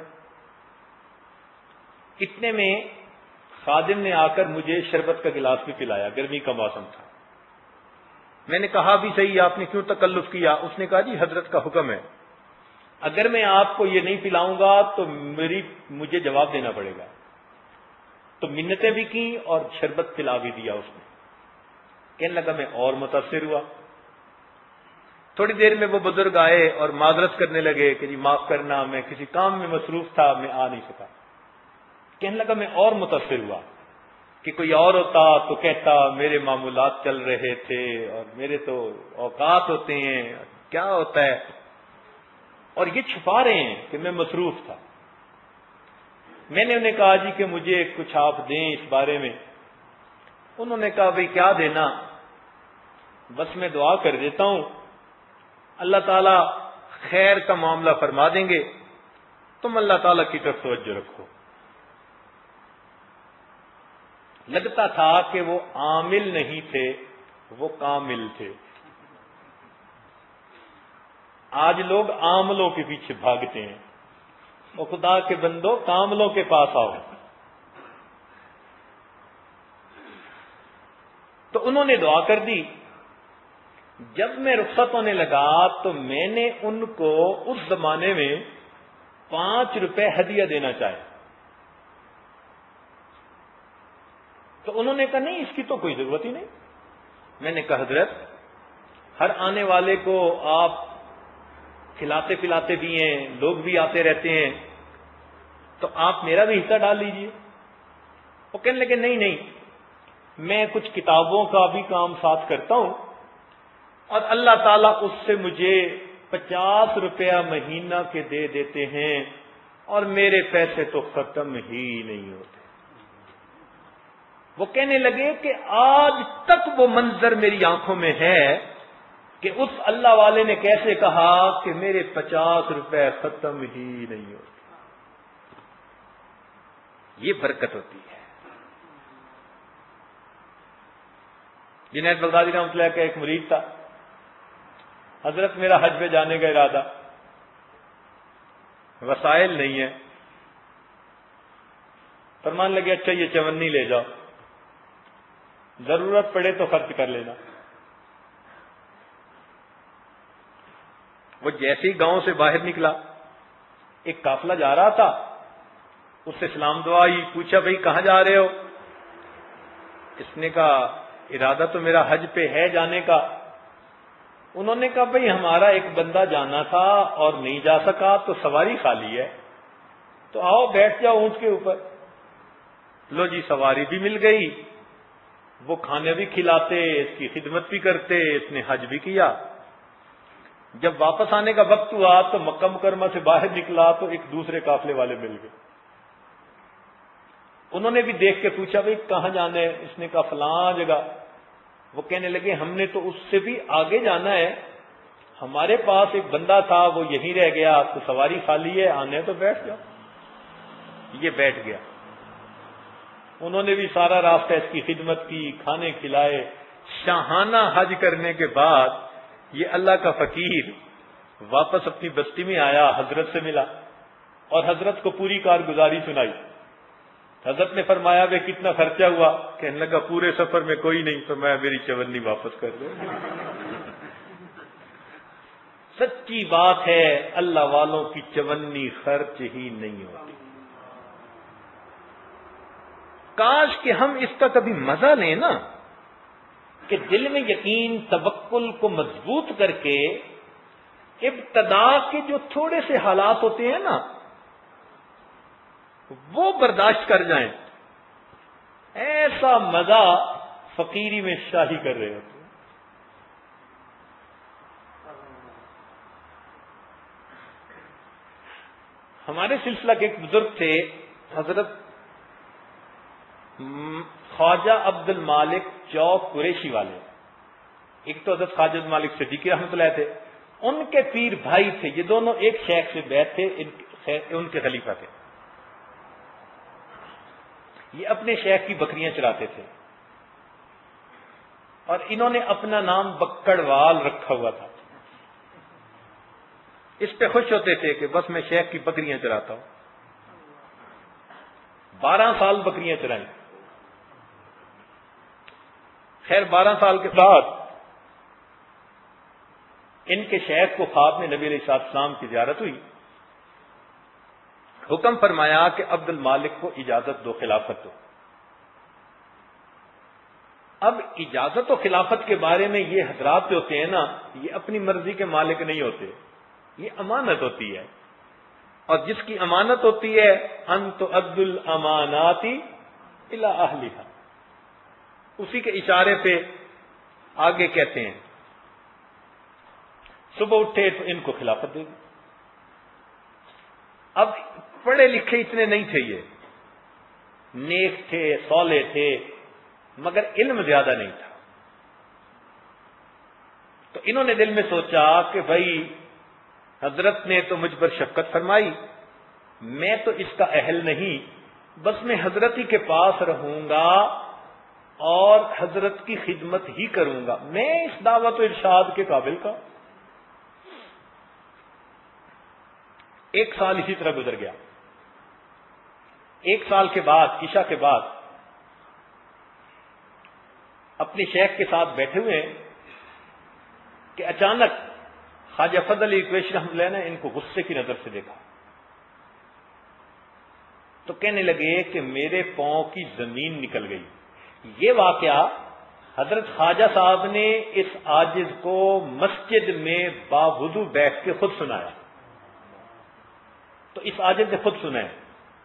اتنے میں خادم نے آ کر مجھے شربت کا گلاس بھی پلایا، گرمی کا موسم تھا. میں نے کہا بھی صحیح، آپ نے کیوں تکلف کیا؟ اس نے کہا جی حضرت کا حکم ہے، اگر میں آپ کو یہ نہیں پلاؤں گا تو میری مجھے جواب دینا پڑے گا. تو منتیں بھی کی اور شربت پلا بھی دیا اس نے. کہنے لگا میں اور متاثر ہوا. تھوڑی دیر میں وہ بزرگ آئے اور معذرت کرنے لگے کہ جی معاف کرنا، میں کسی کام میں مصروف تھا، میں آ نہیں سکا. کہنے لگا میں اور متاثر ہوا کہ کوئی اور ہوتا تو کہتا میرے معمولات چل رہے تھے اور میرے تو اوقات ہوتے ہیں، کیا ہوتا ہے، اور یہ چھپا رہے ہیں کہ میں مصروف تھا. میں نے انہیں کہا جی کہ مجھے کچھ آپ دیں اس بارے میں. انہوں نے کہا بھئی کیا دینا، بس میں دعا کر دیتا ہوں، اللہ تعالیٰ خیر کا معاملہ فرما دیں گے، تم اللہ تعالیٰ کی طرف توجہ رکھو. لگتا تھا کہ وہ عامل نہیں تھے، وہ کامل تھے. آج لوگ عاملوں کے پیچھے بھاگتے ہیں، وہ خدا کے بندو کاملوں کے پاس آؤ. تو انہوں نے دعا کر دی. جب میں رخصت ہونے لگا تو میں نے ان کو اس زمانے میں پانچ روپے ہدیہ دینا چاہے. تو انہوں نے کہا نہیں اس کی تو کوئی ضرورت ہی نہیں. میں نے کہا حضرت ہر آنے والے کو آپ کھلاتے پلاتے بھی ہیں، لوگ بھی آتے رہتے ہیں، تو آپ میرا بھی حصہ ڈال لیجئے. وہ کہنے لگے نہیں نہیں، میں کچھ کتابوں کا بھی کام ساتھ کرتا ہوں اور اللہ تعالیٰ اس سے مجھے پچاس روپیہ مہینہ کے دے دیتے ہیں اور میرے پیسے تو ختم ہی نہیں ہوتے. وہ کہنے لگے کہ آج تک وہ منظر میری آنکھوں میں ہے کہ اس اللہ والے نے کیسے کہا کہ میرے پچاس روپے ختم ہی نہیں ہوتے. یہ برکت ہوتی ہے. جنید بغدادی رحمۃ اللہ کا ایک مرید تھا، حضرت میرا حج پہ جانے کا ارادہ، وسائل نہیں ہے. فرمان لگے اچھا یہ چونی لے جاؤ، ضرورت پڑے تو خرچ کر لینا. وہ جیسے ہی گاؤں سے باہر نکلا، ایک قافلہ جا رہا تھا، اس سے سلام دعا ہی. پوچھا بھئی کہاں جا رہے ہو؟ اس نے کہا ارادہ تو میرا حج پہ ہے جانے کا. انہوں نے کہا بھئی ہمارا ایک بندہ جانا تھا اور نہیں جا سکا تو سواری خالی ہے، تو آؤ بیٹھ جاؤ اونٹ کے اوپر. لو جی سواری بھی مل گئی، وہ کھانے بھی کھلاتے، اس کی خدمت بھی کرتے، اس نے حج بھی کیا. جب واپس آنے کا وقت ہوا تو مکہ مکرمہ سے باہر نکلا تو ایک دوسرے قافلے والے مل گئے. انہوں نے بھی دیکھ کے پوچھا بھئی کہاں جانا ہے؟ اس نے کہا فلاں جگہ. وہ کہنے لگے ہم نے تو اس سے بھی آگے جانا ہے، ہمارے پاس ایک بندہ تھا وہ یہیں رہ گیا، تو سواری خالی ہے، آنے تو بیٹھ جاؤ. یہ بیٹھ گیا. انہوں نے بھی سارا راستہ اس کی خدمت کی، کھانے کھلائے. شاہانہ حج کرنے کے بعد یہ اللہ کا فقیر واپس اپنی بستی میں آیا، حضرت سے ملا اور حضرت کو پوری کارگزاری سنائی. حضرت نے فرمایا بھائی کتنا خرچہ ہوا؟ کہنے لگا پورے سفر میں کوئی نہیں. فرمایا میری چونی واپس کر دو. سچی بات ہے اللہ والوں کی چونی خرچ ہی نہیں ہوتی. کاش کہ ہم اس کا کبھی مزہ لیں نا، کہ دل میں یقین توکل کو مضبوط کر کے ابتدا کے جو تھوڑے سے حالات ہوتے ہیں نا وہ برداشت کر جائیں. ایسا مزہ فقیری میں شاہی کر رہے ہوتے ہیں. ہمارے سلسلہ کے ایک بزرگ تھے حضرت خواجہ عبد المالک چوک قریشی والے. ایک تو حضرت خواجہ عبد المالک صدیقی رحمۃ اللہ تھے، ان کے پیر بھائی تھے. یہ دونوں ایک شیخ سے بیعت تھے، ان کے خلیفہ تھے. یہ اپنے شیخ کی بکریاں چراتے تھے اور انہوں نے اپنا نام بکڑوال رکھا ہوا تھا. اس پہ خوش ہوتے تھے کہ بس میں شیخ کی بکریاں چراتا ہوں. بارہ سال بکریاں چرائیں. خیر بارہ سال کے بعد ان کے شیخ کو خواب میں نبی علیہ السلام کی زیارت ہوئی. حکم فرمایا کہ عبد المالک کو اجازت دو، خلافت دو. اب اجازت و خلافت کے بارے میں یہ حضرات جو ہوتے ہیں نا، یہ اپنی مرضی کے مالک نہیں ہوتے، یہ امانت ہوتی ہے. اور جس کی امانت ہوتی ہے ان تؤدوا الامانات الی اہلھا، اسی کے اشارے پہ آگے کہتے ہیں صبح اٹھے تو ان کو خلافت دے دی. اب پڑھے لکھے اتنے نہیں تھے، یہ نیک تھے، صالح تھے، مگر علم زیادہ نہیں تھا. تو انہوں نے دل میں سوچا کہ بھائی حضرت نے تو مجھ پر شفقت فرمائی، میں تو اس کا اہل نہیں، بس میں حضرت ہی کے پاس رہوں گا اور حضرت کی خدمت ہی کروں گا، میں اس دعوت و ارشاد کے قابل کا. ایک سال اسی طرح گزر گیا. ایک سال کے بعد عشاء کے بعد اپنے شیخ کے ساتھ بیٹھے ہوئے ہیں کہ اچانک خواجہ فضل علی قریشی رحمۃ اللہ نے ان کو غصے کی نظر سے دیکھا تو کہنے لگے کہ میرے پاؤں کی زمین نکل گئی. یہ واقعہ حضرت خواجہ صاحب نے اس عاجز کو مسجد میں باوضو بیٹھ کے خود سنایا. تو اس عاجز نے خود سنا ہے.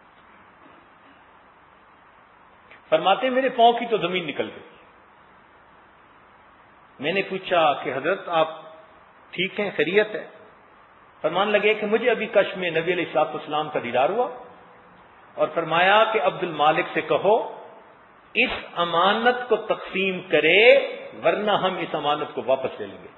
فرماتے میرے پاؤں کی تو زمین نکل گئی. میں نے پوچھا کہ حضرت آپ ٹھیک ہیں، خیریت ہے؟ فرمان لگے کہ مجھے ابھی کش میں نبی علیہ الصلوۃ والسلام کا دیدار ہوا اور فرمایا کہ عبد المالک سے کہو اس امانت کو تقسیم کرے ورنہ ہم اس امانت کو واپس لے لیں گے.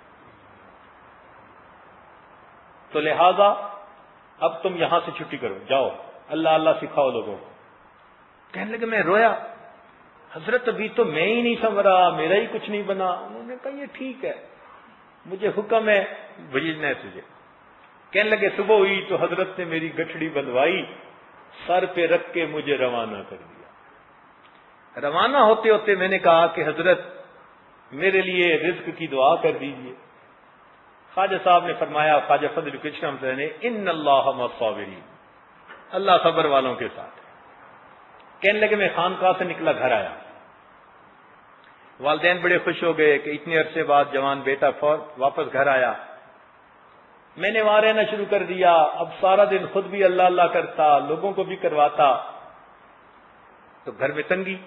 تو لہذا اب تم یہاں سے چھٹی کرو، جاؤ اللہ اللہ سکھاؤ لوگوں کو. کہنے لگے میں رویا، حضرت ابھی تو میں ہی نہیں سنورا، میرا ہی کچھ نہیں بنا. انہوں نے کہا یہ ٹھیک ہے، مجھے حکم ہے بھیجنا ہے تجھے. کہنے لگے صبح ہوئی تو حضرت نے میری گٹھڑی بندھوائی، سر پہ رکھ کے مجھے روانہ کر دیا. روانہ ہوتے ہوتے میں نے کہا کہ حضرت میرے لیے رزق کی دعا کر دیجئے. خواجہ صاحب نے فرمایا، خواجہ فضل علی قریشی رحمۃ اللہ نے، ان اللہ مع الصابرین، اللہ صبر والوں کے ساتھ. کہنے لگے میں خانقاہ سے نکلا، گھر آیا. والدین بڑے خوش ہو گئے کہ اتنے عرصے بعد جوان بیٹا فور واپس گھر آیا. میں نے وہاں رہنا شروع کر دیا. اب سارا دن خود بھی اللہ اللہ کرتا، لوگوں کو بھی کرواتا. تو گھر میں تنگی،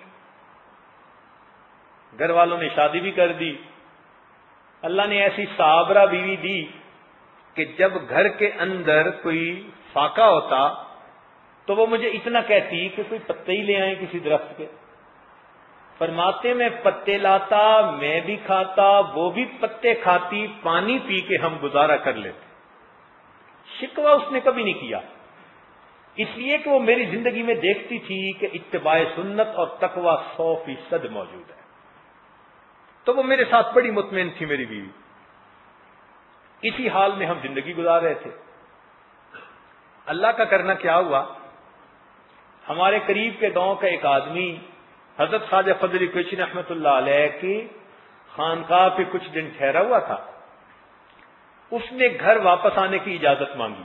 گھر والوں نے شادی بھی کر دی. اللہ نے ایسی صابرہ بیوی دی کہ جب گھر کے اندر کوئی فاقہ ہوتا تو وہ مجھے اتنا کہتی کہ کوئی پتے ہی لے آئیں کسی درخت کے. فرماتے میں پتے لاتا، میں بھی کھاتا، وہ بھی پتے کھاتی، پانی پی کے ہم گزارا کر لیتے. شکوہ اس نے کبھی نہیں کیا، اس لیے کہ وہ میری زندگی میں دیکھتی تھی کہ اتباع سنت اور تقوی سو فیصد موجود ہے. تو وہ میرے ساتھ بڑی مطمئن تھی میری بیوی. اسی حال میں ہم زندگی گزار رہے تھے. اللہ کا کرنا کیا ہوا، ہمارے قریب کے گاؤں کا ایک آدمی حضرت خواجہ فضل علی قریشی رحمۃ اللہ علیہ کی خانقاہ پہ کچھ دن ٹھہرا ہوا تھا. اس نے گھر واپس آنے کی اجازت مانگی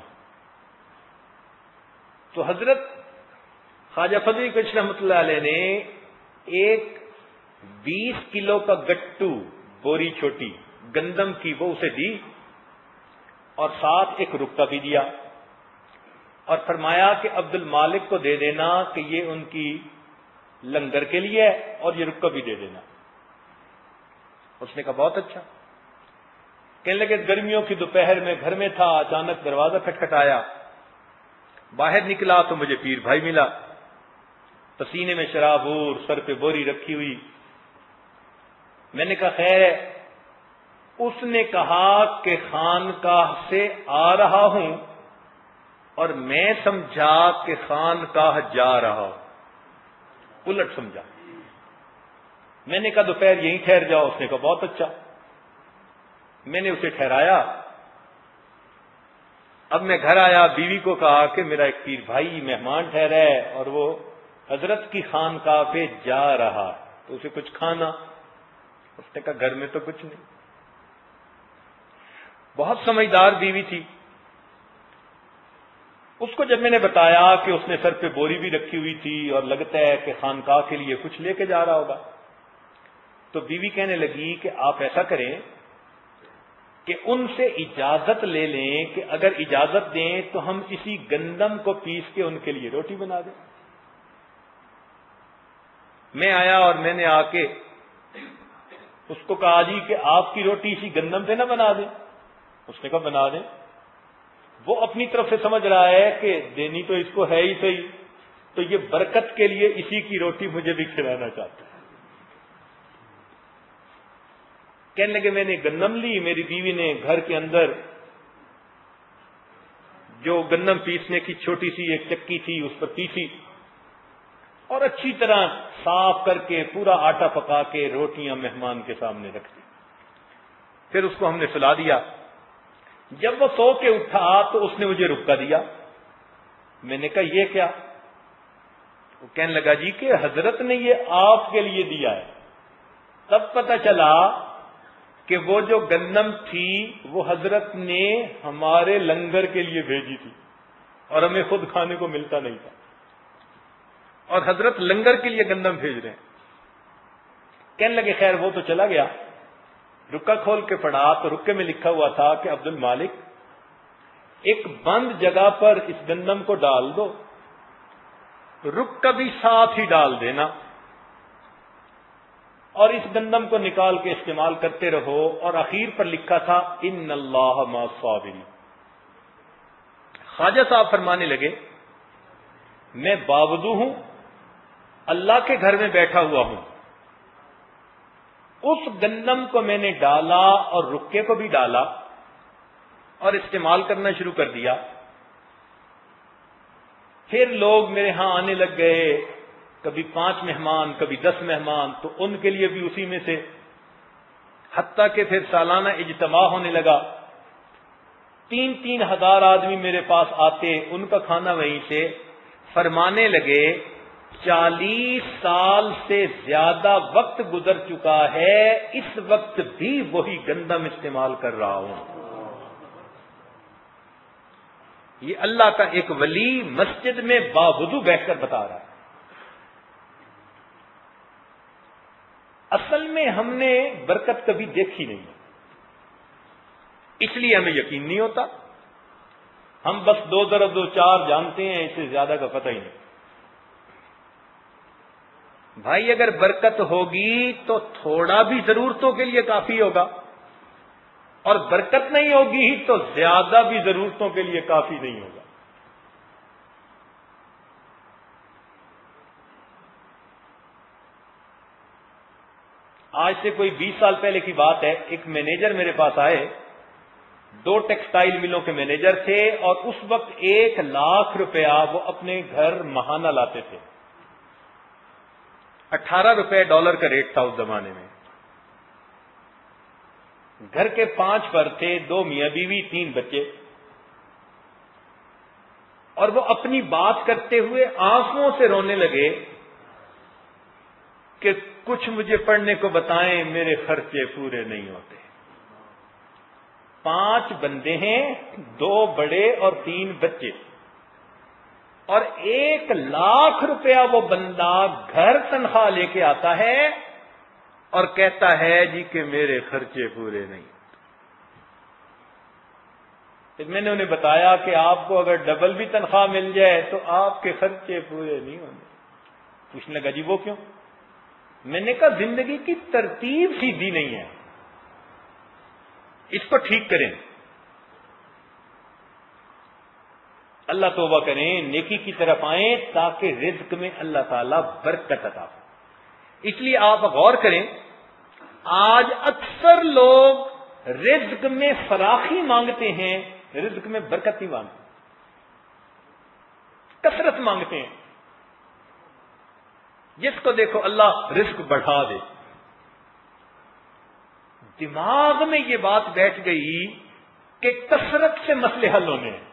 تو حضرت خواجہ فضل کچھ رحمۃ اللہ علیہ نے ایک بیس کلو کا گٹو بوری چھوٹی گندم کی وہ اسے دی اور ساتھ ایک رکا بھی دیا اور فرمایا کہ عبد المالک کو دے دینا کہ یہ ان کی لنگر کے لیے ہے اور یہ رکا بھی دے دینا. اس نے کہا بہت اچھا. کہنے لگے گرمیوں کی دوپہر میں گھر میں تھا, اچانک دروازہ کھٹکھٹایا, باہر نکلا تو مجھے پیر بھائی ملا, پسینے میں شرابور, سر پہ بوری رکھی ہوئی. میں نے کہا خیر ہے. اس نے کہا کہ خانقاہ سے آ رہا ہوں اور میں سمجھا کہ خانقاہ جا رہا ہوں, الٹ سمجھا. میں نے کہا دوپہر یہیں ٹھہر جاؤ. اس نے کہا بہت اچھا. میں نے اسے ٹھہرایا. اب میں گھر آیا, بیوی کو کہا کہ میرا ایک پیر بھائی مہمان ٹھہرا ہے اور وہ حضرت کی خانقاہ پہ جا رہا, تو اسے کچھ کھانا. اس نے کہا گھر میں تو کچھ نہیں. بہت سمجھدار بیوی تھی. اس کو جب میں نے بتایا کہ اس نے سر پہ بوری بھی رکھی ہوئی تھی اور لگتا ہے کہ خانقاہ کے لیے کچھ لے کے جا رہا ہوگا, تو بیوی کہنے لگی کہ آپ ایسا کریں کہ ان سے اجازت لے لیں کہ اگر اجازت دیں تو ہم اسی گندم کو پیس کے ان کے لیے روٹی بنا دیں. میں آیا اور میں نے آ کے اس کو کہا جی کہ آپ کی روٹی اسی گندم پہ نہ بنا دیں. اس نے کہا بنا دیں. وہ اپنی طرف سے سمجھ رہا ہے کہ دینی تو اس کو ہے ہی صحیح, تو یہ برکت کے لیے اسی کی روٹی مجھے بھی کھلانا چاہتا ہے. کہنے لگے میں نے گندم لی, میری بیوی نے گھر کے اندر جو گندم پیسنے کی چھوٹی سی ایک چکی تھی اس پر پیسی اور اچھی طرح صاف کر کے پورا آٹا پکا کے روٹیاں مہمان کے سامنے رکھ دی. پھر اس کو ہم نے سلا دیا. جب وہ سو کے اٹھا تو اس نے مجھے رکا دیا. میں نے کہا یہ کیا؟ وہ کہنے لگا جی کہ حضرت نے یہ آپ کے لیے دیا ہے. تب پتہ چلا کہ وہ جو گندم تھی وہ حضرت نے ہمارے لنگر کے لیے بھیجی تھی اور ہمیں خود کھانے کو ملتا نہیں تھا, اور حضرت لنگر کے لیے گندم بھیج رہے ہیں. کہنے لگے خیر وہ تو چلا گیا. رکا کھول کے پڑھا تو رکے میں لکھا ہوا تھا کہ عبد المالک ایک بند جگہ پر اس گندم کو ڈال دو, رکا بھی ساتھ ہی ڈال دینا, اور اس گندم کو نکال کے استعمال کرتے رہو. اور اخیر پر لکھا تھا ان اللہ مع الصابرین. خواجہ صاحب فرمانے لگے میں باوضو ہوں, اللہ کے گھر میں بیٹھا ہوا ہوں, اس گندم کو میں نے ڈالا اور رکے کو بھی ڈالا اور استعمال کرنا شروع کر دیا. پھر لوگ میرے ہاں آنے لگ گئے, کبھی پانچ مہمان کبھی دس مہمان, تو ان کے لیے بھی اسی میں سے, حتیٰ کہ پھر سالانہ اجتماع ہونے لگا. تین تین ہزار آدمی میرے پاس آتے, ان کا کھانا وہیں سے. فرمانے لگے چالیس سال سے زیادہ وقت گزر چکا ہے, اس وقت بھی وہی گندم استعمال کر رہا ہوں. یہ اللہ کا ایک ولی مسجد میں باوضو بیٹھ کر بتا رہا ہے. اصل میں ہم نے برکت کبھی دیکھی نہیں, اس لیے ہمیں یقین نہیں ہوتا. ہم بس دو ضرب دو چار جانتے ہیں, اس سے زیادہ کا پتہ ہی نہیں. بھائی اگر برکت ہوگی تو تھوڑا بھی ضرورتوں کے لیے کافی ہوگا, اور برکت نہیں ہوگی تو زیادہ بھی ضرورتوں کے لیے کافی نہیں ہوگا. آج سے کوئی بیس سال پہلے کی بات ہے, ایک مینیجر میرے پاس آئے, دو ٹیکسٹائل ملوں کے مینیجر تھے, اور اس وقت ایک لاکھ روپیہ وہ اپنے گھر ماہانہ لاتے تھے. اٹھارہ روپے ڈالر کا ریٹ تھا اس زمانے میں. گھر کے پانچ فرد تھے, دو میاں بیوی تین بچے, اور وہ اپنی بات کرتے ہوئے آنسوؤں سے رونے لگے کہ کچھ مجھے پڑھنے کو بتائیں, میرے خرچے پورے نہیں ہوتے. پانچ بندے ہیں، دو بڑے اور تین بچے، اور ایک لاکھ روپیہ وہ بندہ گھر تنخواہ لے کے آتا ہے اور کہتا ہے جی کہ میرے خرچے پورے نہیں۔ پھر میں نے انہیں بتایا کہ آپ کو اگر ڈبل بھی تنخواہ مل جائے تو آپ کے خرچے پورے نہیں ہوں گے۔ پوچھنے لگا جی وہ کیوں؟ میں نے کہا زندگی کی ترتیب سیدھی نہیں ہے، اس کو ٹھیک کریں، اللہ توبہ کریں، نیکی کی طرف آئیں تاکہ رزق میں اللہ تعالیٰ برکت عطا ہو۔ اس لیے آپ غور کریں، آج اکثر لوگ رزق میں فراخی مانگتے ہیں، رزق میں برکت نہیں مانگتے، کثرت مانگتے ہیں۔ جس کو دیکھو اللہ رزق بڑھا دے، دماغ میں یہ بات بیٹھ گئی کہ کثرت سے مسئلے حل ہونے ہیں۔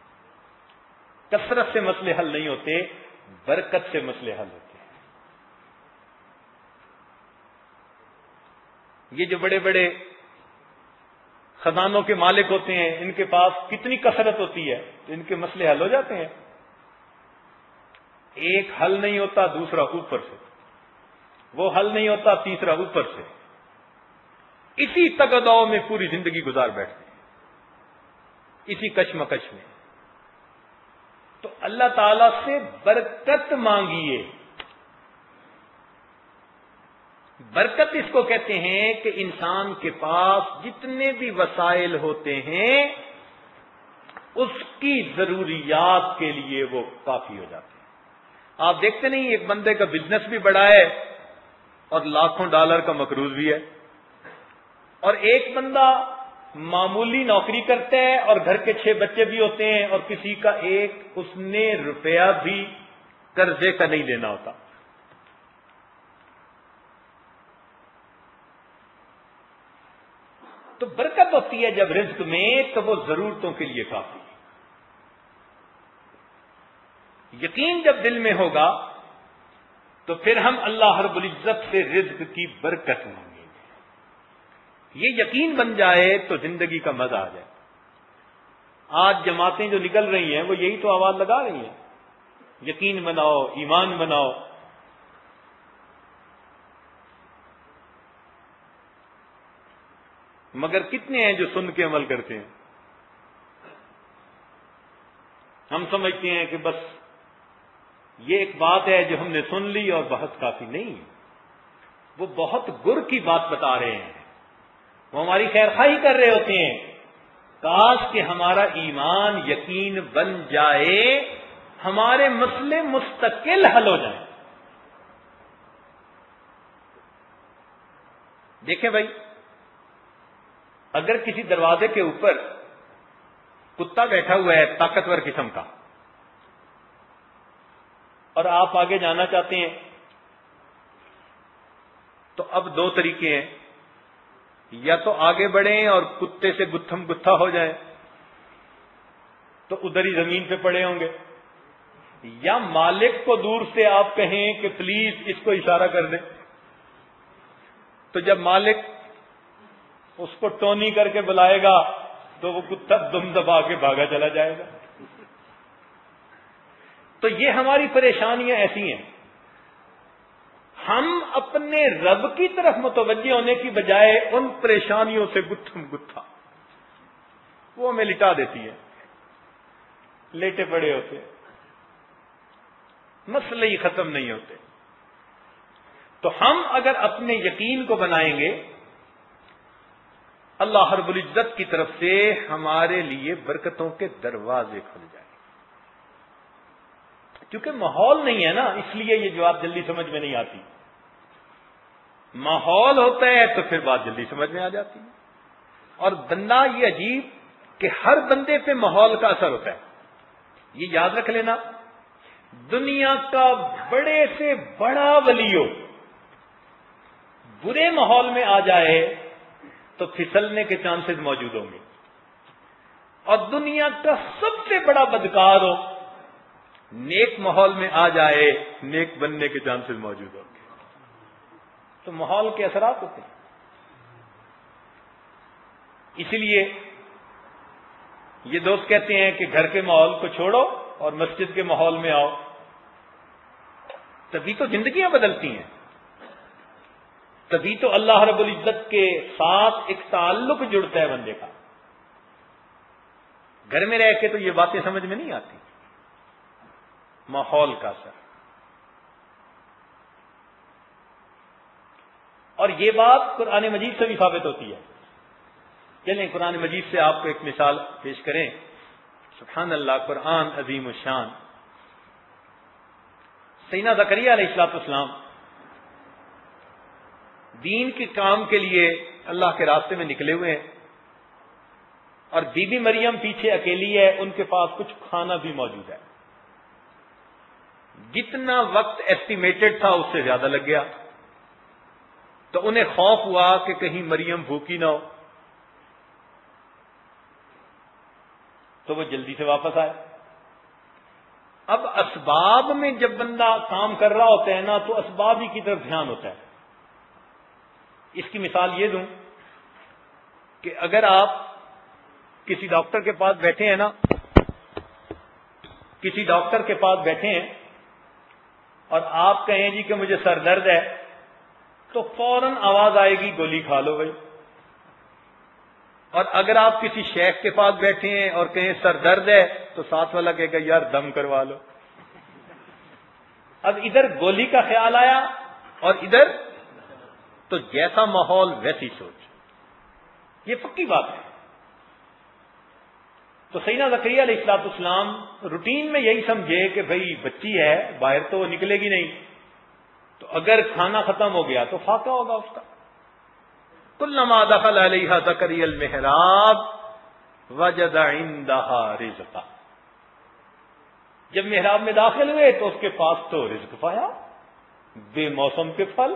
کثرت سے مسئلے حل نہیں ہوتے، برکت سے مسئلے حل ہوتے ہیں۔ یہ جو بڑے بڑے خزانوں کے مالک ہوتے ہیں، ان کے پاس کتنی کثرت ہوتی ہے تو ان کے مسئلے حل ہو جاتے ہیں۔ ایک حل نہیں ہوتا، دوسرا اوپر سے، وہ حل نہیں ہوتا، تیسرا اوپر سے، اسی تگداؤ میں پوری زندگی گزار بیٹھتے ہیں، اسی کشمکش میں۔ تو اللہ تعالی سے برکت مانگیے۔ برکت اس کو کہتے ہیں کہ انسان کے پاس جتنے بھی وسائل ہوتے ہیں اس کی ضروریات کے لیے وہ کافی ہو جاتے ہیں۔ آپ دیکھتے نہیں، ایک بندے کا بزنس بھی بڑا ہے اور لاکھوں ڈالر کا مقروض بھی ہے، اور ایک بندہ معمولی نوکری کرتا ہے اور گھر کے چھ بچے بھی ہوتے ہیں اور کسی کا ایک اس نے روپیہ بھی قرضے کا نہیں لینا ہوتا۔ تو برکت ہوتی ہے جب رزق میں تو وہ ضرورتوں کے لیے کافی ہے۔ یقین جب دل میں ہوگا تو پھر ہم اللہ رب العزت سے رزق کی برکت مانگیں گے۔ یہ یقین بن جائے تو زندگی کا مزہ آ جائے۔ آج جماعتیں جو نکل رہی ہیں وہ یہی تو آواز لگا رہی ہیں، یقین بناؤ، ایمان بناؤ۔ مگر کتنے ہیں جو سن کے عمل کرتے ہیں؟ ہم سمجھتے ہیں کہ بس یہ ایک بات ہے جو ہم نے سن لی اور بہت کافی نہیں، وہ بہت گر کی بات بتا رہے ہیں، وہ ہماری خیر خواہی کر رہے ہوتے ہیں۔ کاش کہ ہمارا ایمان یقین بن جائے، ہمارے مسئلے مستقل حل ہو جائیں۔ دیکھیں بھائی، اگر کسی دروازے کے اوپر کتا بیٹھا ہوا ہے طاقتور قسم کا اور آپ آگے جانا چاہتے ہیں تو اب دو طریقے ہیں، یا تو آگے بڑھیں اور کتے سے گتھم گتھا ہو جائیں تو ادھر ہی زمین پہ پڑے ہوں گے، یا مالک کو دور سے آپ کہیں کہ پلیز اس کو اشارہ کر دیں، تو جب مالک اس کو ٹونی کر کے بلائے گا تو وہ کتا دم دبا کے بھاگا چلا جائے گا۔ تو یہ ہماری پریشانیاں ایسی ہیں، ہم اپنے رب کی طرف متوجہ ہونے کی بجائے ان پریشانیوں سے گتھم گتھا، وہ ہمیں لٹا دیتی ہے، لیٹے پڑے ہوتے، مسئلے ہی ختم نہیں ہوتے۔ تو ہم اگر اپنے یقین کو بنائیں گے، اللہ رب العزت کی طرف سے ہمارے لیے برکتوں کے دروازے کھل جائیں۔ کیونکہ ماحول نہیں ہے نا، اس لیے یہ جواب جلدی سمجھ میں نہیں آتی۔ ماحول ہوتا ہے تو پھر بات جلدی سمجھ میں آ جاتی ہے۔ اور بندہ یہ عجیب کہ ہر بندے پہ ماحول کا اثر ہوتا ہے، یہ یاد رکھ لینا۔ دنیا کا بڑے سے بڑا ولی ہو، برے ماحول میں آ جائے تو پھسلنے کے چانسز موجود ہوں گے، اور دنیا کا سب سے بڑا بدکار ہو، نیک ماحول میں آ جائے نیک بننے کے چانسز موجود ہوں گے۔ تو ماحول کے اثرات ہوتے ہیں۔ اسی لیے یہ دوست کہتے ہیں کہ گھر کے ماحول کو چھوڑو اور مسجد کے ماحول میں آؤ، تبھی تو زندگیاں بدلتی ہیں، تبھی تو اللہ رب العزت کے ساتھ ایک تعلق جڑتا ہے بندے کا۔ گھر میں رہ کے تو یہ باتیں سمجھ میں نہیں آتی، ماحول کا اثر۔ اور یہ بات قرآن مجید سے بھی ثابت ہوتی ہے۔ چلیں قرآن مجید سے آپ کو ایک مثال پیش کریں۔ سبحان اللہ، قرآن عظیم الشان۔ سیدنا زکریا علیہ الصلوۃ والسلام دین کے کام کے لیے اللہ کے راستے میں نکلے ہوئے ہیں، اور بی بی مریم پیچھے اکیلی ہے، ان کے پاس کچھ کھانا بھی موجود ہے۔ جتنا وقت ایسٹیمیٹڈ تھا اس سے زیادہ لگ گیا، تو انہیں خوف ہوا کہ کہیں مریم بھوکی نہ ہو، تو وہ جلدی سے واپس آئے۔ اب اسباب میں جب بندہ کام کر رہا ہوتا ہے نا، تو اسباب ہی کی طرف دھیان ہوتا ہے۔ اس کی مثال یہ دوں کہ اگر آپ کسی ڈاکٹر کے پاس بیٹھے ہیں نا، کسی ڈاکٹر کے پاس بیٹھے ہیں اور آپ کہیں جی کہ مجھے سر درد ہے، تو فوراً آواز آئے گی گولی کھا لو بھائی۔ اور اگر آپ کسی شیخ کے پاس بیٹھے ہیں اور کہیں سر درد ہے، تو ساتھ والا کہے گا یار دم کروا لو۔ اب ادھر گولی کا خیال آیا اور ادھر تو جیسا ماحول ویسی سوچ، یہ پکی بات ہے۔ تو سیدنا زکریا علیہ الصلوۃ والسلام روٹین میں یہی سمجھے کہ بھئی بچی ہے، باہر تو وہ نکلے گی نہیں، تو اگر کھانا ختم ہو گیا تو فاقہ ہوگا اس کا۔ کلما دخل علیہا زکریا المحراب وجد عندہا رزقا، جب محراب میں داخل ہوئے تو اس کے پاس تو رزق پایا، بے موسم کے پھل۔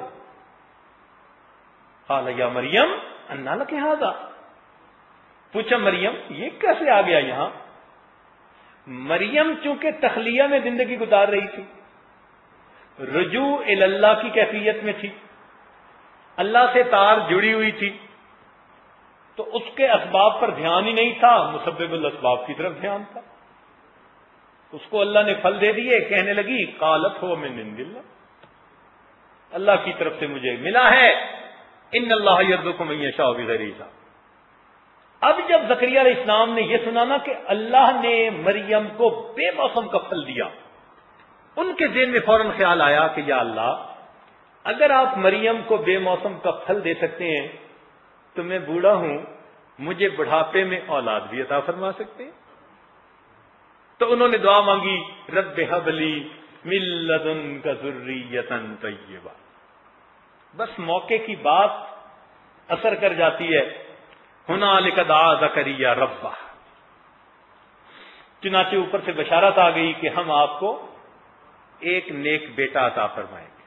قال یا مریم انا لک ھذا، پوچھا مریم یہ کیسے آ گیا یہاں؟ مریم چونکہ تخلیہ میں زندگی گزار رہی تھی، رجوع الی اللہ کی کیفیت میں تھی، اللہ سے تار جڑی ہوئی تھی، تو اس کے اسباب پر دھیان ہی نہیں تھا، مسبب الاسباب کی طرف دھیان تھا۔ اس کو اللہ نے پھل دے دیے، کہنے لگی قالت هو من عند اللہ، اللہ کی طرف سے مجھے ملا ہے، ان اللہ یرزق من یشاء بغیر حساب۔ اب جب زکریا علیہ السلام نے یہ سنا نا کہ اللہ نے مریم کو بے موسم کا پھل دیا، ان کے ذہن میں فوراً خیال آیا کہ یا اللہ اگر آپ مریم کو بے موسم کا پھل دے سکتے ہیں تو میں بوڑھا ہوں، مجھے بڑھاپے میں اولاد بھی عطا فرما سکتے ہیں۔ تو انہوں نے دعا مانگی رب ہب لی من لدنک ذریۃ طیبہ۔ بس موقع کی بات اثر کر جاتی ہے، ہنالک دعا زکریا ربہ، چنانچہ اوپر سے بشارت آ گئی کہ ہم آپ کو ایک نیک بیٹا عطا فرمائیں گے۔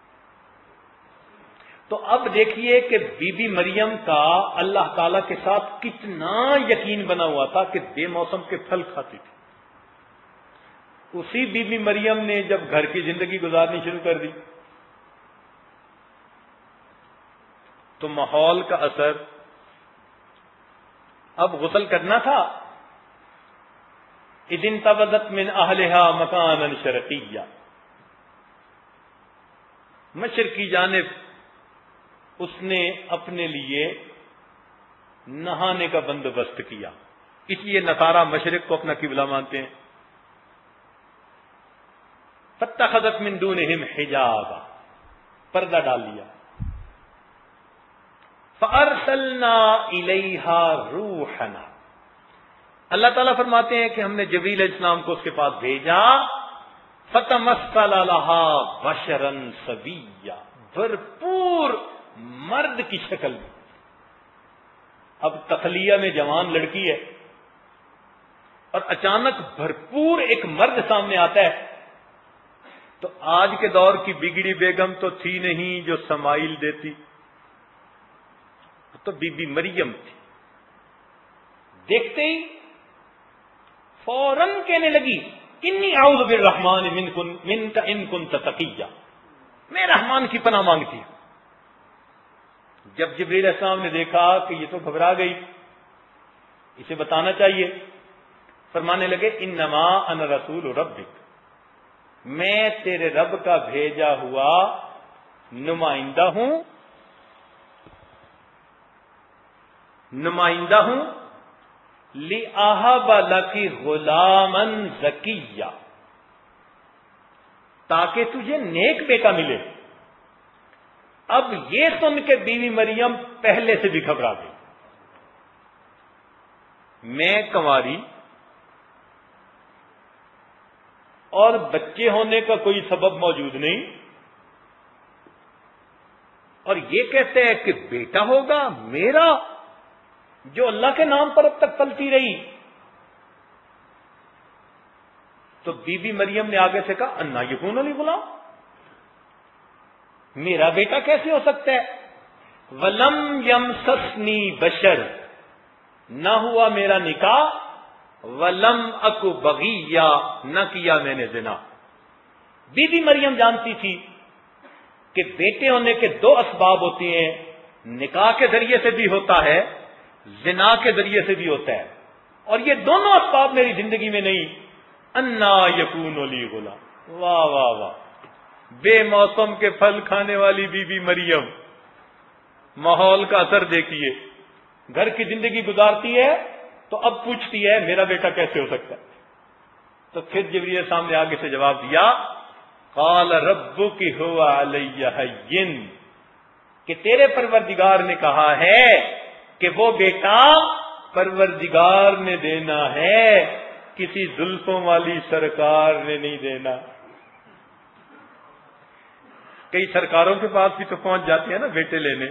تو اب دیکھیے کہ بی بی مریم کا اللہ تعالی کے ساتھ کتنا یقین بنا ہوا تھا کہ بے موسم کے پھل کھاتی تھی۔ اسی بی بی مریم نے جب گھر کی زندگی گزارنی شروع کر دی تو ماحول کا اثر، اب غسل کرنا تھا، اذ انتبذت من اہلہا مکانا شرقیہ، مشرق کی جانب اس نے اپنے لیے نہانے کا بندوبست کیا، اس لیے نصارہ مشرق کو اپنا قبلہ مانتے ہیں۔ فاتخذت من دونہم حجابا، پردہ ڈال لیا۔ فارسلنا الیہا روحنا، اللہ تعالیٰ فرماتے ہیں کہ ہم نے جبریل علیہ السلام کو اس کے پاس بھیجا، فتمثل لہا بشرا سویا، بھرپور مرد کی شکل میں۔ اب تخلیہ میں جوان لڑکی ہے اور اچانک بھرپور ایک مرد سامنے آتا ہے، تو آج کے دور کی بگڑی بیگم تو تھی نہیں جو سمائل دیتی، تو بی بی مریم تھی۔ دیکھتے ہی فوراً کہنے لگی انی اعوذ بالرحمن منک ان کنت تقیہ، میں رحمان کی پناہ مانگتی ہوں۔ جب جبریل السلام نے دیکھا کہ یہ تو گھبرا گئی، اسے بتانا چاہیے، فرمانے لگے انما انا رسول ربک، میں تیرے رب کا بھیجا ہوا نمائندہ ہوں نمائندہ ہوں لِأَهَبَ لَكِ غُلَامًا زَكِيًّا، تاکہ تجھے نیک بیٹا ملے۔ اب یہ سن کے بیوی مریم پہلے سے بھی گھبرا گئی، میں کنواری اور بچے ہونے کا کوئی سبب موجود نہیں، اور یہ کہتے ہیں کہ بیٹا ہوگا میرا، جو اللہ کے نام پر اب تک پلتی رہی۔ تو بی بی مریم نے آگے سے کہا انا یکون لی غلام، میرا بیٹا کیسے ہو سکتا ہے؟ ولم یمسسنی بشر، نہ ہوا میرا نکاح، ولم اکو بغیا، نہ کیا میں نے زنا۔ بی بی مریم جانتی تھی کہ بیٹے ہونے کے دو اسباب ہوتے ہیں، نکاح کے ذریعے سے بھی ہوتا ہے، زنا کے ذریعے سے بھی ہوتا ہے، اور یہ دونوں اسباب میری زندگی میں نہیں۔ انا یکون لی غلام، واہ واہ واہ، بے موسم کے پھل کھانے والی بی بی مریم، ماحول کا اثر دیکھیے، گھر کی زندگی گزارتی ہے تو اب پوچھتی ہے میرا بیٹا کیسے ہو سکتا ہے؟ تو پھر جبریل سامنے آگے سے جواب دیا، قال ربک هو علی ہین، کہ تیرے پروردگار نے کہا ہے کہ وہ بیٹا پروردگار نے دینا ہے، کسی زلفوں والی سرکار نے نہیں دینا۔ کئی سرکاروں کے پاس بھی تو پہنچ جاتے ہیں نا بیٹے لینے۔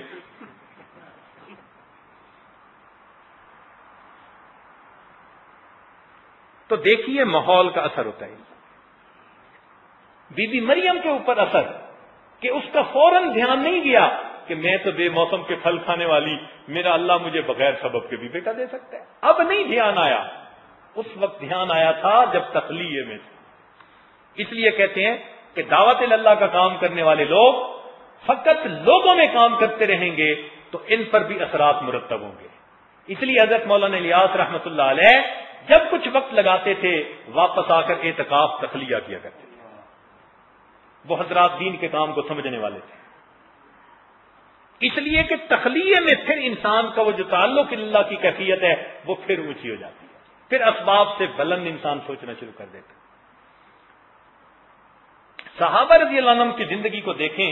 تو دیکھیے ماحول کا اثر ہوتا ہے، بی بی مریم کے اوپر اثر، کہ اس کا فوراً دھیان نہیں گیا کہ میں تو بے موسم کے پھل کھانے والی، میرا اللہ مجھے بغیر سبب کے بھی بیٹا دے سکتا ہے۔ اب نہیں دھیان آیا، اس وقت دھیان آیا تھا جب تخلیہ میں تھا۔ اس لیے کہتے ہیں کہ دعوت اللہ کا کام کرنے والے لوگ فقط لوگوں میں کام کرتے رہیں گے تو ان پر بھی اثرات مرتب ہوں گے۔ اس لیے حضرت مولانا الیاس رحمۃ اللہ علیہ جب کچھ وقت لگاتے تھے واپس آ کر اعتکاف تخلیہ کیا کرتے تھے۔ وہ حضرات دین کے کام کو سمجھنے والے تھے، اس لیے کہ تخلیہ میں پھر انسان کا وہ جو تعلق اللہ کی کیفیت ہے وہ پھر اونچی ہو جاتی ہے، پھر اسباب سے بلند انسان سوچنا شروع کر دیتا ہے۔ صحابہ رضی اللہ عنہم کی زندگی کو دیکھیں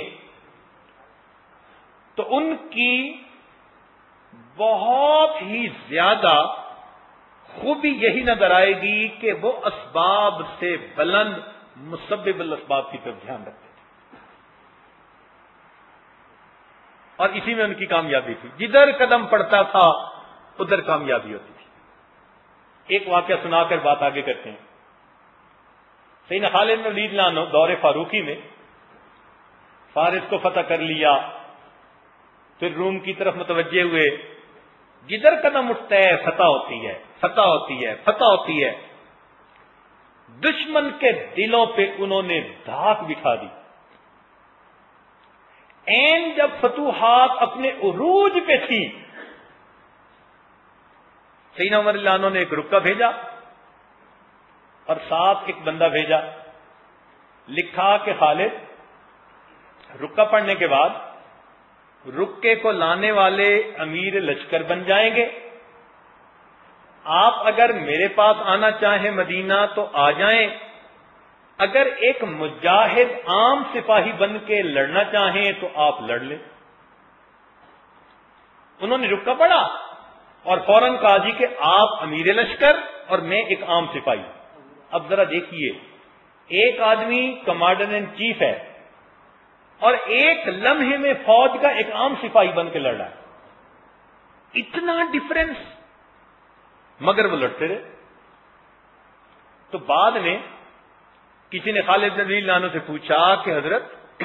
تو ان کی بہت ہی زیادہ خوبی یہی نظر آئے گی کہ وہ اسباب سے بلند مسبب الاسباب کی طرف دھیان رکھتے تھے، اور اسی میں ان کی کامیابی تھی، جدھر قدم پڑتا تھا ادھر کامیابی ہوتی تھی۔ ایک واقعہ سنا کر بات آگے کرتے ہیں۔ سیدنا خالد بن ولید لانو دور فاروقی میں فارس کو فتح کر لیا، پھر روم کی طرف متوجہ ہوئے، جدھر قدم اٹھتا ہے فتح ہوتی ہے، فتح ہوتی ہے، فتح ہوتی ہے۔ دشمن کے دلوں پہ انہوں نے دھاک بٹھا دی۔ این جب فتوحات اپنے عروج پہ تھی، سیدنا عمر اللہ عنہ نے ایک رکا بھیجا اور ساتھ ایک بندہ بھیجا، لکھا کہ خالد رکا پڑھنے کے بعد رکے کو لانے والے امیر لشکر بن جائیں گے، آپ اگر میرے پاس آنا چاہیں مدینہ تو آ جائیں، اگر ایک مجاہد عام سپاہی بن کے لڑنا چاہیں تو آپ لڑ لیں۔ انہوں نے رکا پڑھا اور فوراً کہا جی کہ آپ امیر لشکر اور میں ایک عام سپاہی۔ اب ذرا دیکھیے، ایک آدمی کمانڈر ان چیف ہے اور ایک لمحے میں فوج کا ایک عام سپاہی بن کے لڑ رہا ہے، اتنا ڈفرنس، مگر وہ لڑتے رہے۔ تو بعد میں کسی نے خالد بن ولید عنہ سے پوچھا کہ حضرت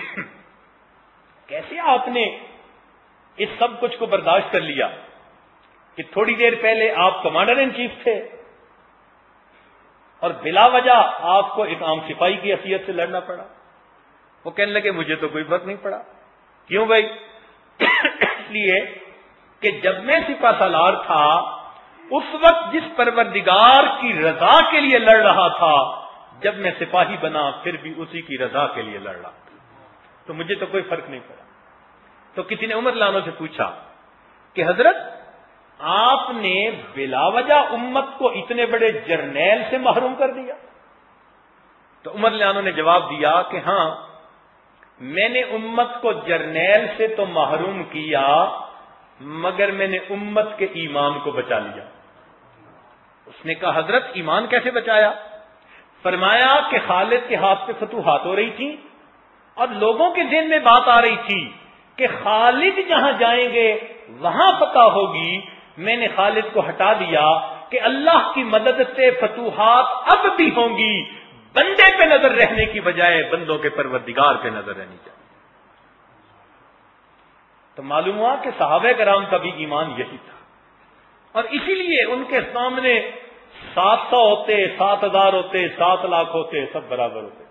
کیسے آپ نے اس سب کچھ کو برداشت کر لیا کہ تھوڑی دیر پہلے آپ کمانڈر ان چیف تھے اور بلا وجہ آپ کو ایک عام سپاہی کی حیثیت سے لڑنا پڑا؟ وہ کہنے لگے مجھے تو کوئی فرق نہیں پڑا۔ کیوں بھائی؟ اس لیے کہ جب میں سپہ سالار تھا اس وقت جس پروردگار کی رضا کے لیے لڑ رہا تھا، جب میں سپاہی بنا پھر بھی اسی کی رضا کے لیے لڑ رہا تھا، تو مجھے تو کوئی فرق نہیں پڑا۔ تو کسی نے عمر لانو سے پوچھا کہ حضرت آپ نے بلا وجہ امت کو اتنے بڑے جرنیل سے محروم کر دیا؟ تو عمر لانو نے جواب دیا کہ ہاں، میں نے امت کو جرنیل سے تو محروم کیا، مگر میں نے امت کے ایمان کو بچا لیا۔ اس نے کہا حضرت ایمان کیسے بچایا؟ فرمایا کہ خالد کے ہاتھ پہ فتوحات ہو رہی تھی اور لوگوں کے ذہن میں بات آ رہی تھی کہ خالد جہاں جائیں گے وہاں فتح ہوگی، میں نے خالد کو ہٹا دیا کہ اللہ کی مدد سے فتوحات اب بھی ہوں گی، بندے پہ نظر رہنے کی بجائے بندوں کے پروردگار پہ نظر رہنی چاہیے۔ تو معلوم ہوا کہ صحابہ کرام کا بھی ایمان یہی تھا، اور اسی لیے ان کے سامنے سات سو ہوتے، سات ہزار ہوتے، سات لاکھ ہوتے، سب برابر ہوتے۔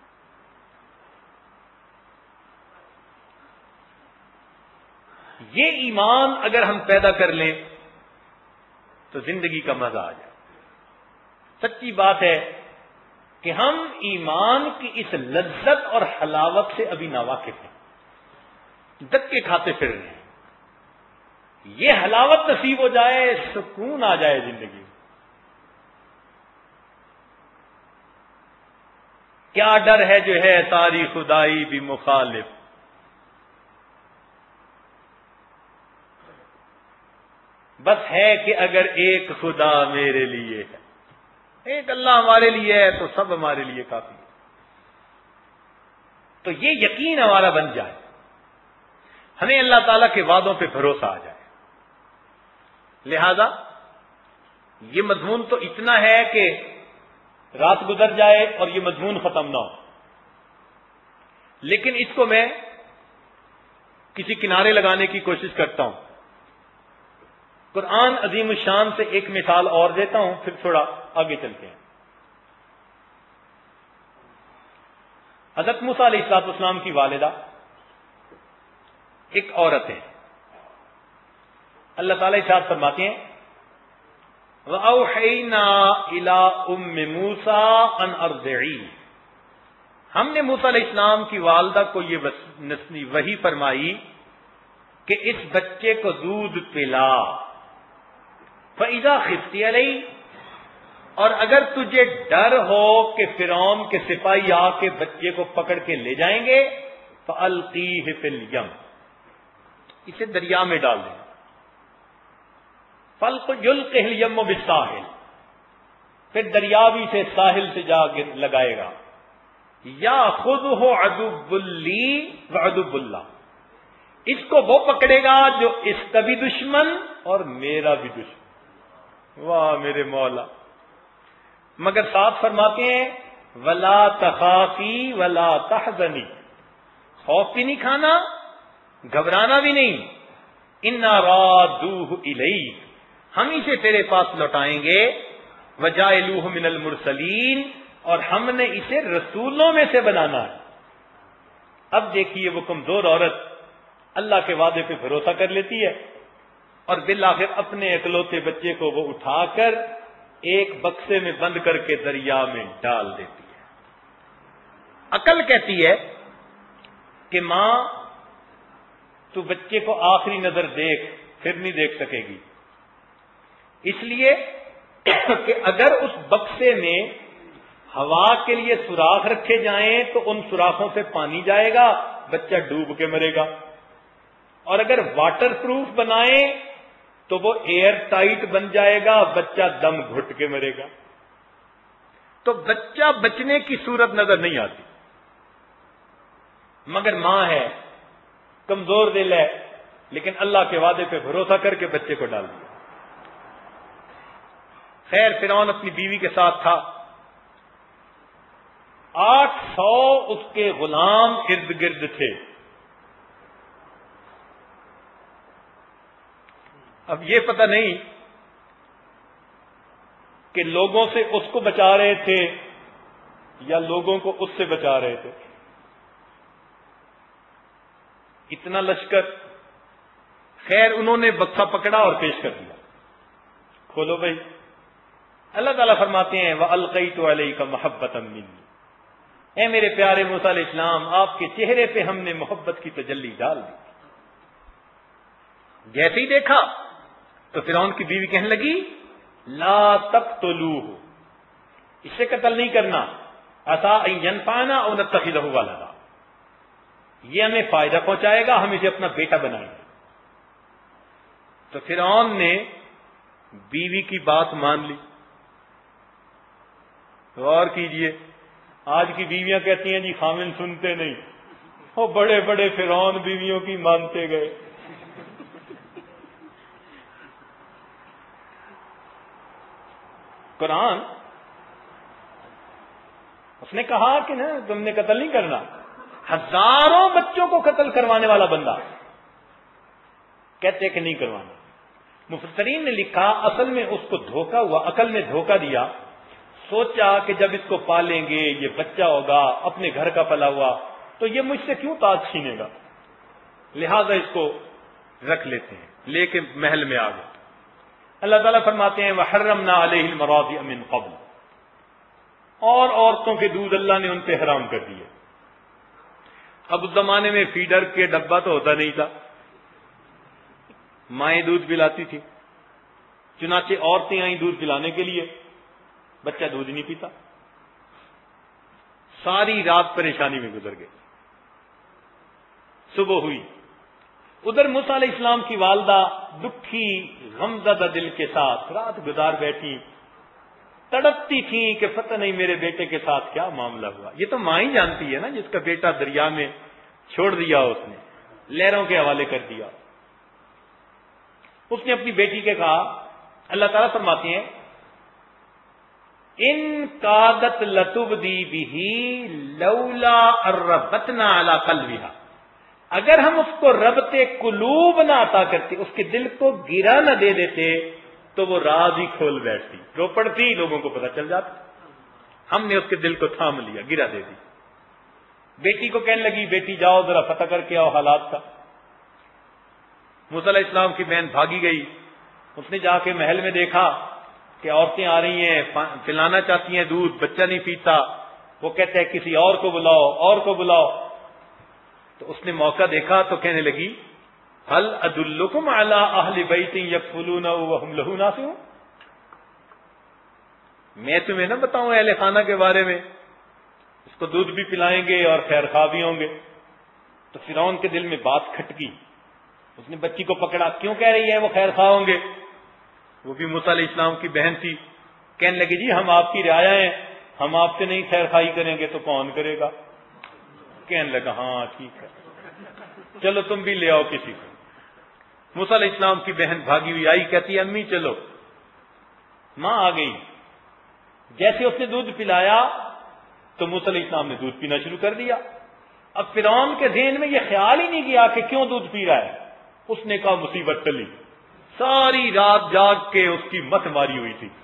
یہ ایمان اگر ہم پیدا کر لیں تو زندگی کا مزہ آ جائے۔ سچی بات ہے کہ ہم ایمان کی اس لذت اور حلاوت سے ابھی ناواقف ہیں، دھکے کھاتے پھر رہے ہیں۔ یہ حلاوت نصیب ہو جائے، سکون آ جائے زندگی میں۔ کیا ڈر ہے جو ہے ساری خدائی بھی مخالف، بس ہے کہ اگر ایک خدا میرے لیے ہے، ایک اللہ ہمارے لیے ہے تو سب ہمارے لیے کافی ہے۔ تو یہ یقین ہمارا بن جائے، ہمیں اللہ تعالیٰ کے وعدوں پہ بھروسہ آ جائے۔ لہذا یہ مضمون تو اتنا ہے کہ رات گزر جائے اور یہ مضمون ختم نہ ہو، لیکن اس کو میں کسی کنارے لگانے کی کوشش کرتا ہوں۔ قرآن عظیم الشان سے ایک مثال اور دیتا ہوں، پھر تھوڑا آگے چلتے ہیں۔ حضرت موسیٰ علیہ الصلوۃ والسلام کی والدہ ایک عورت ہے، اللہ تعالیٰ ارشاد فرماتے ہیں وَأَوْحَيْنَا إِلَىٰ أُمِّ مُوسَىٰ أَنْ أَرْضِعِيهِ، ہم نے موسیٰ علیہ السلام کی والدہ کو یہ وحی فرمائی کہ اس بچے کو دودھ پلا۔ فَإِذَا خِفْتِ عَلَيْهِ، اور اگر تجھے ڈر ہو کہ فرعون کے سپاہی آ کے بچے کو پکڑ کے لے جائیں گے، فَأَلْقِيهِ فِي الْيَمِّ، اسے دریا میں ڈال دیں۔ فَيُلْقِهِ الْيَمُّ بِالسَّاحِلِ، پھر دریا بھی سے ساحل سے جا کے لگائے گا۔ يَأْخُذُهُ عَدُوٌّ لِّي وَعَدُوٌّ لَّهُ، اس کو وہ پکڑے گا جو اس کا بھی دشمن اور میرا بھی دشمن۔ واہ میرے مولا، مگر ساتھ فرماتے ہیں وَلَا تَخَافِي وَلَا تَحْزَنِي، خوف بھی نہیں کھانا، گھبرانا بھی نہیں۔ إِنَّا رَادُّوهُ إِلَيْكَ، ہم اسے تیرے پاس لوٹائیں گے۔ وَجَاعِلُوهُ مِنَ الْمُرْسَلِينَ، اور ہم نے اسے رسولوں میں سے بنانا ہے۔ اب دیکھیے وہ کمزور عورت اللہ کے وعدے پہ بھروسہ کر لیتی ہے اور بالآخر اپنے اکلوتے بچے کو وہ اٹھا کر ایک بکسے میں بند کر کے دریا میں ڈال دیتی ہے۔ عقل کہتی ہے کہ ماں تو بچے کو آخری نظر دیکھ، پھر نہیں دیکھ سکے گی، اس لیے کہ اگر اس بکسے میں ہوا کے لیے سوراخ رکھے جائیں تو ان سوراخوں سے پانی جائے گا، بچہ ڈوب کے مرے گا، اور اگر واٹر پروف بنائیں تو وہ ایئر ٹائٹ بن جائے گا، بچہ دم گھٹ کے مرے گا۔ تو بچہ بچنے کی صورت نظر نہیں آتی، مگر ماں ہے، کمزور دل ہے، لیکن اللہ کے وعدے پہ بھروسہ کر کے بچے کو ڈال دیا۔ خیر فرعون اپنی بیوی کے ساتھ تھا، آٹھ سو اس کے غلام ارد گرد تھے۔ اب یہ پتہ نہیں کہ لوگوں سے اس کو بچا رہے تھے یا لوگوں کو اس سے بچا رہے تھے۔ اتنا لشکر، خیر انہوں نے بکسا پکڑا اور پیش کر دیا، کھولو بھائی. اللہ تعالیٰ فرماتے ہیں وَأَلْقَيْتُ عَلَيْكَ مَحَبَّةً مِّنِّي، اے میرے پیارے موسیٰ علیہ السلام، آپ کے چہرے پہ ہم نے محبت کی تجلی ڈال دی. جیسے ہی دیکھا تو فرعون کی بیوی کہنے لگی لا تقتلوہ، اسے قتل نہیں کرنا، عسیٰ ان ینفعنا او نتخذہ ولدا، یہ ہمیں فائدہ پہنچائے گا، ہم اسے اپنا بیٹا بنائیں گے. تو فرعون نے بیوی کی بات مان لی. غور کیجئے، آج کی بیویاں کہتی ہیں جی خامن سنتے نہیں، وہ بڑے بڑے فرعون بیویوں کی مانتے گئے. قرآن اس نے کہا کہ نا تم نے قتل نہیں کرنا، ہزاروں بچوں کو قتل کروانے والا بندہ کہتے کہ نہیں کروانا. مفسرین نے لکھا اصل میں اس کو دھوکہ ہوا، عقل نے دھوکہ دیا، سوچا کہ جب اس کو پالیں گے یہ بچہ ہوگا اپنے گھر کا پلا ہوا تو یہ مجھ سے کیوں تاج چھینے گا، لہذا اس کو رکھ لیتے ہیں، لے کے محل میں آ گئے. اللہ تعالیٰ فرماتے ہیں وَحَرَّمْنَا عَلَيْهِ الْمَرَاضِعَ مِنْ قَبْلُ، اور عورتوں کے دودھ اللہ نے ان پہ حرام کر دیے. اب اس زمانے میں فیڈر کے ڈبہ تو ہوتا نہیں تھا، مائیں دودھ پلاتی تھی، چنانچہ عورتیں آئیں دودھ پلانے کے لیے، بچہ دودھ نہیں پیتا، ساری رات پریشانی میں گزر گئی. صبح ہوئی، ادھر موسیٰ علیہ السلام کی والدہ دکھی غمزدہ دل کے ساتھ رات گزار بیٹھی، تڑپتی تھی کہ پتہ نہیں میرے بیٹے کے ساتھ کیا معاملہ ہوا. یہ تو ماں ہی جانتی ہے نا، جس کا بیٹا دریا میں چھوڑ دیا اس نے، لہروں کے حوالے کر دیا. اس نے اپنی بیٹی کے کہا، اللہ تعالیٰ فرماتے ہیں ان کادت لتبدی بہ لولا اربتنا علی قلبها، اگر ہم اس کو ربط قلوب نہ عطا کرتے، اس کے دل کو گرا نہ دے دیتے تو وہ راز ہی کھول بیٹھتی، رو پڑتی، لوگوں کو پتہ چل جاتا. ہم نے اس کے دل کو تھام لیا، گرا دے دی. بیٹی کو کہنے لگی بیٹی جاؤ ذرا پتہ کر کے آؤ حالات کا. موسیٰ علیہ السلام کی بہن بھاگی گئی، اس نے جا کے محل میں دیکھا کہ عورتیں آ رہی ہیں، پلانا چاہتی ہیں دودھ، بچہ نہیں پیتا. وہ کہتے ہیں کسی اور کو بلاؤ، اور کو بلاؤ. تو اس نے موقع دیکھا تو کہنے لگی هل ادلکم علی اہل بیت یکفلونہ وہم لہ ناصحون، میں تمہیں نہ بتاؤں اہل خانہ کے بارے میں، اس کو دودھ بھی پلائیں گے اور خیر خواہ بھی ہوں گے. تو فرعون کے دل میں بات کھٹکی، اس نے بچی کو پکڑا، کیوں کہہ رہی ہے وہ خیر خواہ ہوں گے؟ وہ بھی موسیٰ علیہ السلام کی بہن تھی. کہنے لگی جی ہم آپ کی رعایا ہیں، ہم آپ سے نہیں خیر خواہی کریں گے تو کون کرے گا؟ کہنے لگا ہاں ٹھیک ہے، چلو تم بھی لے آؤ کسی کو. موسیٰ علیہ السلام کی بہن بھاگی ہوئی آئی، کہتی ہے امی چلو. ماں آ گئی، جیسے اس نے دودھ پلایا تو موسیٰ علیہ السلام نے دودھ پینا شروع کر دیا. اب فرعون کے ذہن میں یہ خیال ہی نہیں گیا کہ کیوں دودھ پی رہا ہے. اس نے کہا مصیبت ٹلی، ساری رات جاگ کے اس کی مت ماری ہوئی تھی،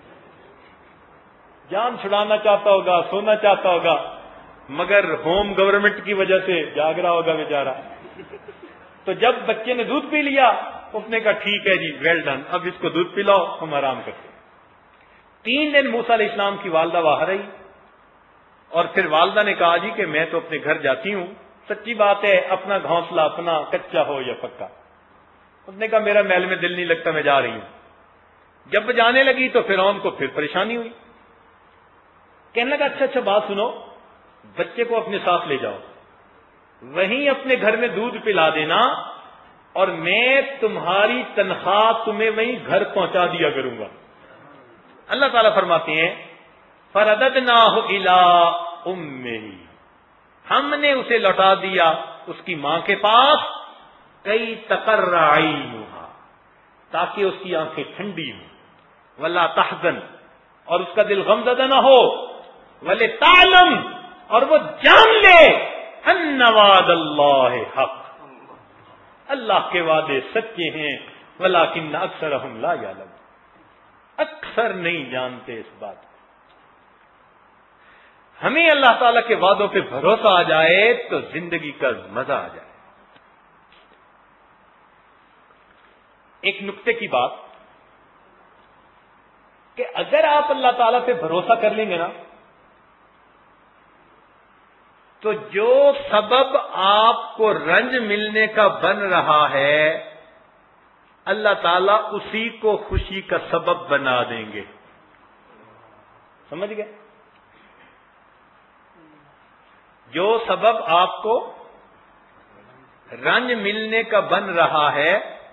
جان چھڑانا چاہتا ہوگا، سونا چاہتا ہوگا، مگر ہوم گورنمنٹ کی وجہ سے جاگ رہا ہوگا بیچارہ. تو جب بچے نے دودھ پی لیا اس نے کہا ٹھیک ہے جی ویل ڈن، اب اس کو دودھ پلاؤ ہم آرام کرتے. تین دن موسیٰ علیہ السلام کی والدہ باہر رہی اور پھر والدہ نے کہا جی کہ میں تو اپنے گھر جاتی ہوں. سچی بات ہے، اپنا گھونسلہ اپنا، کچا ہو یا پکا. اس نے کہا میرا محل میں دل نہیں لگتا، میں جا رہی ہوں. جب جانے لگی تو فرعون کو پھر پریشانی ہوئی. کہنے لگا اچھا اچھا بات سنو، بچے کو اپنے ساتھ لے جاؤ، وہیں اپنے گھر میں دودھ پلا دینا اور میں تمہاری تنخواہ تمہیں وہیں گھر پہنچا دیا کروں گا. اللہ تعالیٰ فرماتے ہیں فَرَدَدْنَاهُ إِلَىٰ أُمِّهِ، ہم نے اسے لوٹا دیا اس کی ماں کے پاس، کئی تقر عینھا، تاکہ اس کی آنکھیں ٹھنڈی ہوں، ولا تحزن، اور اس کا دل غمزدہ نہ ہو، وَلِتَعْلَمْ، اور وہ جان لے ان وعد اللہ حق، اللہ کے وعدے سچے ہیں، ولکن اکثرہم لا یعلمون، اکثر نہیں جانتے اس بات کو. ہمیں اللہ تعالیٰ کے وعدوں پہ بھروسہ آ جائے تو زندگی کا مزہ آ جائے. ایک نکتے کی بات، کہ اگر آپ اللہ تعالیٰ پہ بھروسہ کر لیں گے نا تو جو سبب آپ کو رنج ملنے کا بن رہا ہے اللہ تعالیٰ اسی کو خوشی کا سبب بنا دیں گے. سمجھ گئے؟ جو سبب آپ کو رنج ملنے کا بن رہا ہے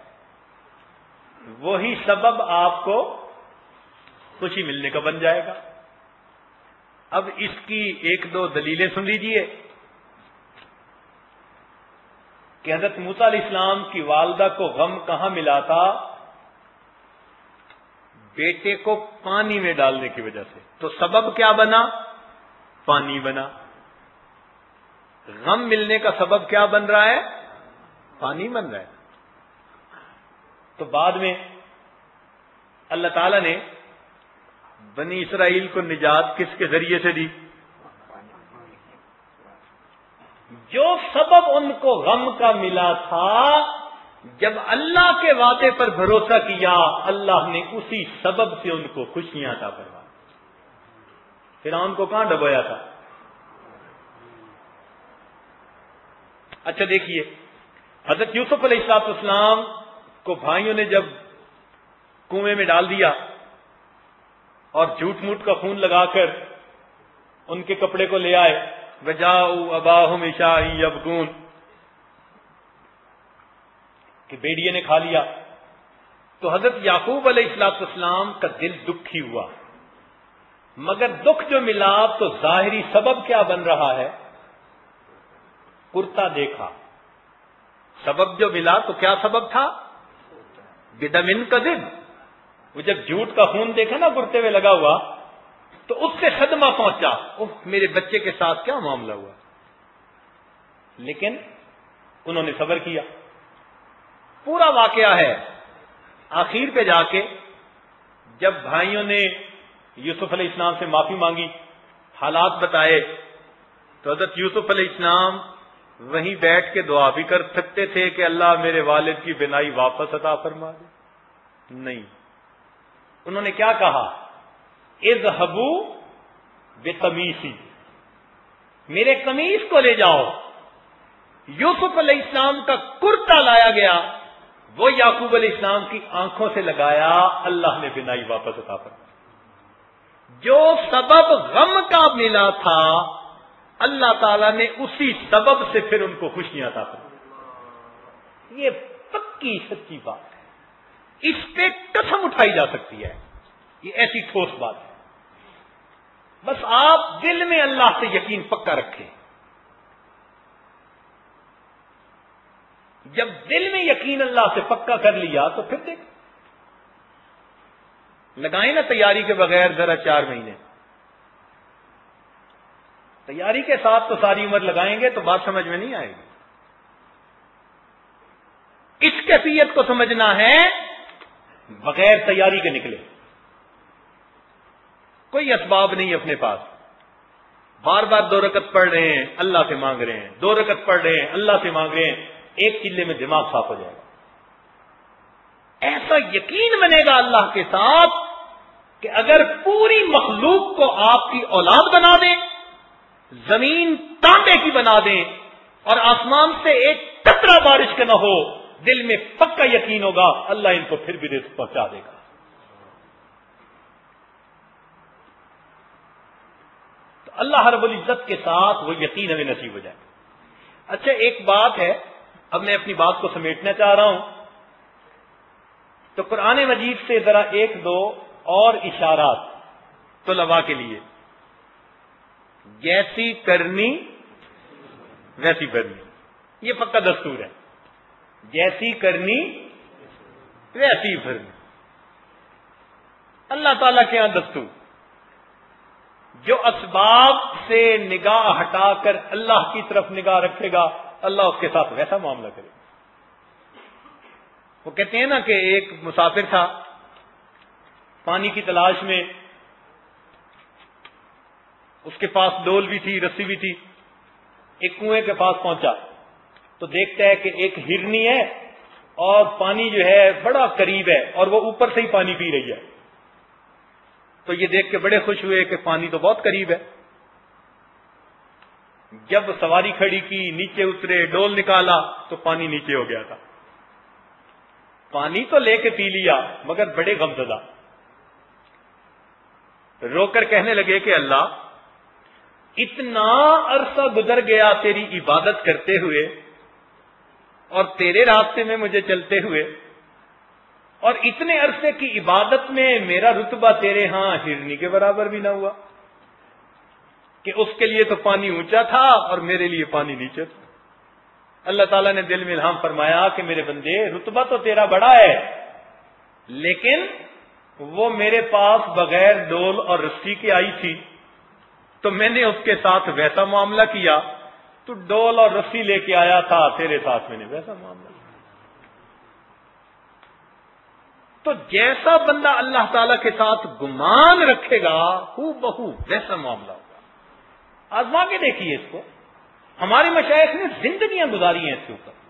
وہی سبب آپ کو خوشی ملنے کا بن جائے گا. اب اس کی ایک دو دلیلیں سن لیجئے کہ حضرت موسیٰ علیہ السلام کی والدہ کو غم کہاں ملا تھا؟ بیٹے کو پانی میں ڈالنے کی وجہ سے. تو سبب کیا بنا؟ پانی بنا. غم ملنے کا سبب کیا بن رہا ہے؟ پانی بن رہا ہے. تو بعد میں اللہ تعالی نے بنی اسرائیل کو نجات کس کے ذریعے سے دی؟ جو سبب ان کو غم کا ملا تھا جب اللہ کے وعدے پر بھروسہ کیا اللہ نے اسی سبب سے ان کو خوشیاں عطا فرمائی. فرعون کو کہاں ڈبویا تھا؟ اچھا دیکھیے حضرت یوسف علیہ الصلوۃ والسلام کو بھائیوں نے جب کنویں میں ڈال دیا اور جھوٹ موٹ کا خون لگا کر ان کے کپڑے کو لے آئے وجاؤ اباہم عشاء یبکون کہ بیڑیے نے کھا لیا تو حضرت یعقوب علیہ الصلوۃ والسلام کا دل دکھی ہوا. مگر دکھ جو ملا تو ظاہری سبب کیا بن رہا ہے؟ کرتا دیکھا. سبب جو ملا تو کیا سبب تھا؟ بدمن کذب. وہ جب جھوٹ کا خون دیکھا نا کرتے ہوئے لگا ہوا تو اس سے صدمہ پہنچا اوہ میرے بچے کے ساتھ کیا معاملہ ہوا. لیکن انہوں نے صبر کیا. پورا واقعہ ہے آخر پہ جا کے جب بھائیوں نے یوسف علیہ السلام سے معافی مانگی حالات بتائے تو حضرت یوسف علیہ السلام وہیں بیٹھ کے دعا بھی کر سکتے تھے کہ اللہ میرے والد کی بینائی واپس عطا فرما دے. نہیں، انہوں نے کیا کہا؟ اذهبوا بقمیصی، میرے قمیص کو لے جاؤ. یوسف علیہ السلام کا کرتا لایا گیا وہ یعقوب علیہ السلام کی آنکھوں سے لگایا اللہ نے بینائی واپس عطا فرمائی. جو سبب غم کا ملا تھا اللہ تعالیٰ نے اسی سبب سے پھر ان کو خوشیاں عطا فرمائی. یہ پکی سچی بات ہے، اس پہ قسم اٹھائی جا سکتی ہے. یہ ایسی ٹھوس بات ہے. بس آپ دل میں اللہ سے یقین پکا رکھیں. جب دل میں یقین اللہ سے پکا کر لیا تو پھر دیکھ لگائیں نا تیاری کے بغیر ذرا چار مہینے. تیاری کے ساتھ تو ساری عمر لگائیں گے تو بات سمجھ میں نہیں آئے گی. اس کیفیت کو سمجھنا ہے بغیر تیاری کے نکلے. کوئی اسباب نہیں اپنے پاس. بار بار دو رکعت پڑھ رہے ہیں اللہ سے مانگ رہے ہیں، دو رکعت پڑھ رہے ہیں اللہ سے مانگ رہے ہیں، ایک چلے میں دماغ صاف ہو جائے گا. ایسا یقین بنے گا اللہ کے ساتھ کہ اگر پوری مخلوق کو آپ کی اولاد بنا دیں، زمین تانبے کی بنا دیں اور آسمان سے ایک قطرہ بارش کا نہ ہو، دل میں پکا یقین ہوگا اللہ ان کو پھر بھی رزق پہنچا دے گا. تو اللہ رب العزت کے ساتھ وہ یقین ہمیں نصیب ہو جائے. اچھا ایک بات ہے، اب میں اپنی بات کو سمیٹنا چاہ رہا ہوں تو قرآن مجید سے ذرا ایک دو اور اشارات طلباء کے لیے. جیسی کرنی ویسی بھرنی، یہ پکا دستور ہے. جیسی کرنی ویسی بھرنی، اللہ تعالیٰ کے یہاں دستور. جو اسباب سے نگاہ ہٹا کر اللہ کی طرف نگاہ رکھے گا اللہ اس کے ساتھ ویسا معاملہ کرے گا. وہ کہتے ہیں نا کہ ایک مسافر تھا پانی کی تلاش میں، اس کے پاس ڈول بھی تھی رسی بھی تھی. ایک کنویں کے پاس پہنچا تو دیکھتا ہے کہ ایک ہرنی ہے اور پانی جو ہے بڑا قریب ہے اور وہ اوپر سے ہی پانی پی رہی ہے. تو یہ دیکھ کے بڑے خوش ہوئے کہ پانی تو بہت قریب ہے. جب سواری کھڑی کی، نیچے اترے، ڈول نکالا تو پانی نیچے ہو گیا تھا. پانی تو لے کے پی لیا مگر بڑے غمزدہ. رو کر کہنے لگے کہ اللہ، اتنا عرصہ گزر گیا تیری عبادت کرتے ہوئے اور تیرے راستے میں مجھے چلتے ہوئے، اور اتنے عرصے کی عبادت میں میرا رتبہ تیرے ہاں ہرنی کے برابر بھی نہ ہوا کہ اس کے لیے تو پانی اونچا تھا اور میرے لیے پانی نیچے تھا. اللہ تعالیٰ نے دل میں الہام فرمایا کہ میرے بندے، رتبہ تو تیرا بڑا ہے، لیکن وہ میرے پاس بغیر ڈول اور رسی کے آئی تھی تو میں نے اس کے ساتھ ویسا معاملہ کیا. تو ڈول اور رسی لے کے آیا تھا، تیرے ساتھ میں نے ویسا معاملہ کیا. تو جیسا بندہ اللہ تعالیٰ کے ساتھ گمان رکھے گا ہو بہو ویسا معاملہ ہوگا. آزما کے دیکھیے اس کو. ہمارے مشائخ نے زندگیاں گزاری ہیں اس کے اوپر.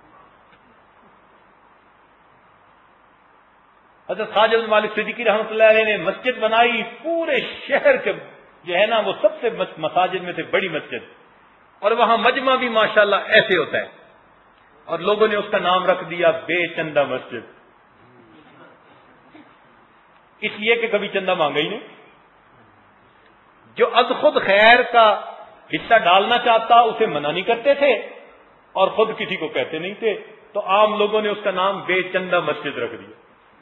حضرت خواجہ بن مالک صدیقی رحمۃ اللہ علیہ نے مسجد بنائی، پورے شہر کے جو ہے نا وہ سب سے مساجد میں سے بڑی مسجد، اور وہاں مجمع بھی ماشاءاللہ ایسے ہوتا ہے، اور لوگوں نے اس کا نام رکھ دیا بے چندہ مسجد، اس لیے کہ کبھی چندہ مانگا ہی نہیں. جو از خود خیر کا حصہ ڈالنا چاہتا اسے منع نہیں کرتے تھے اور خود کسی کو کہتے نہیں تھے، تو عام لوگوں نے اس کا نام بے چندہ مسجد رکھ دیا.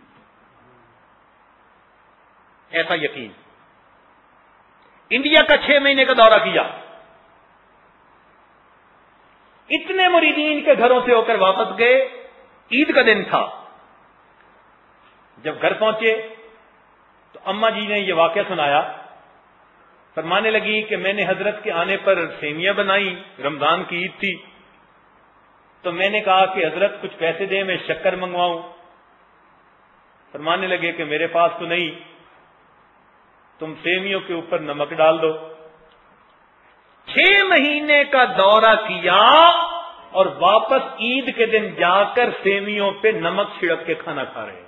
ایسا یقین. انڈیا کا چھ مہینے کا دورہ کیا، اتنے مریدین کے گھروں سے ہو کر واپس گئے. عید کا دن تھا. جب گھر پہنچے تو اماں جی نے یہ واقعہ سنایا. فرمانے لگی کہ میں نے حضرت کے آنے پر سیویاں بنائی، رمضان کی عید تھی، تو میں نے کہا کہ حضرت کچھ پیسے دیں، میں شکر منگواؤں. فرمانے لگے کہ میرے پاس تو نہیں، تم سیویوں کے اوپر نمک ڈال دو. چھ مہینے کا دورہ کیا اور واپس عید کے دن جا کر سیویوں پہ نمک چھڑک کے کھانا کھا رہے ہیں.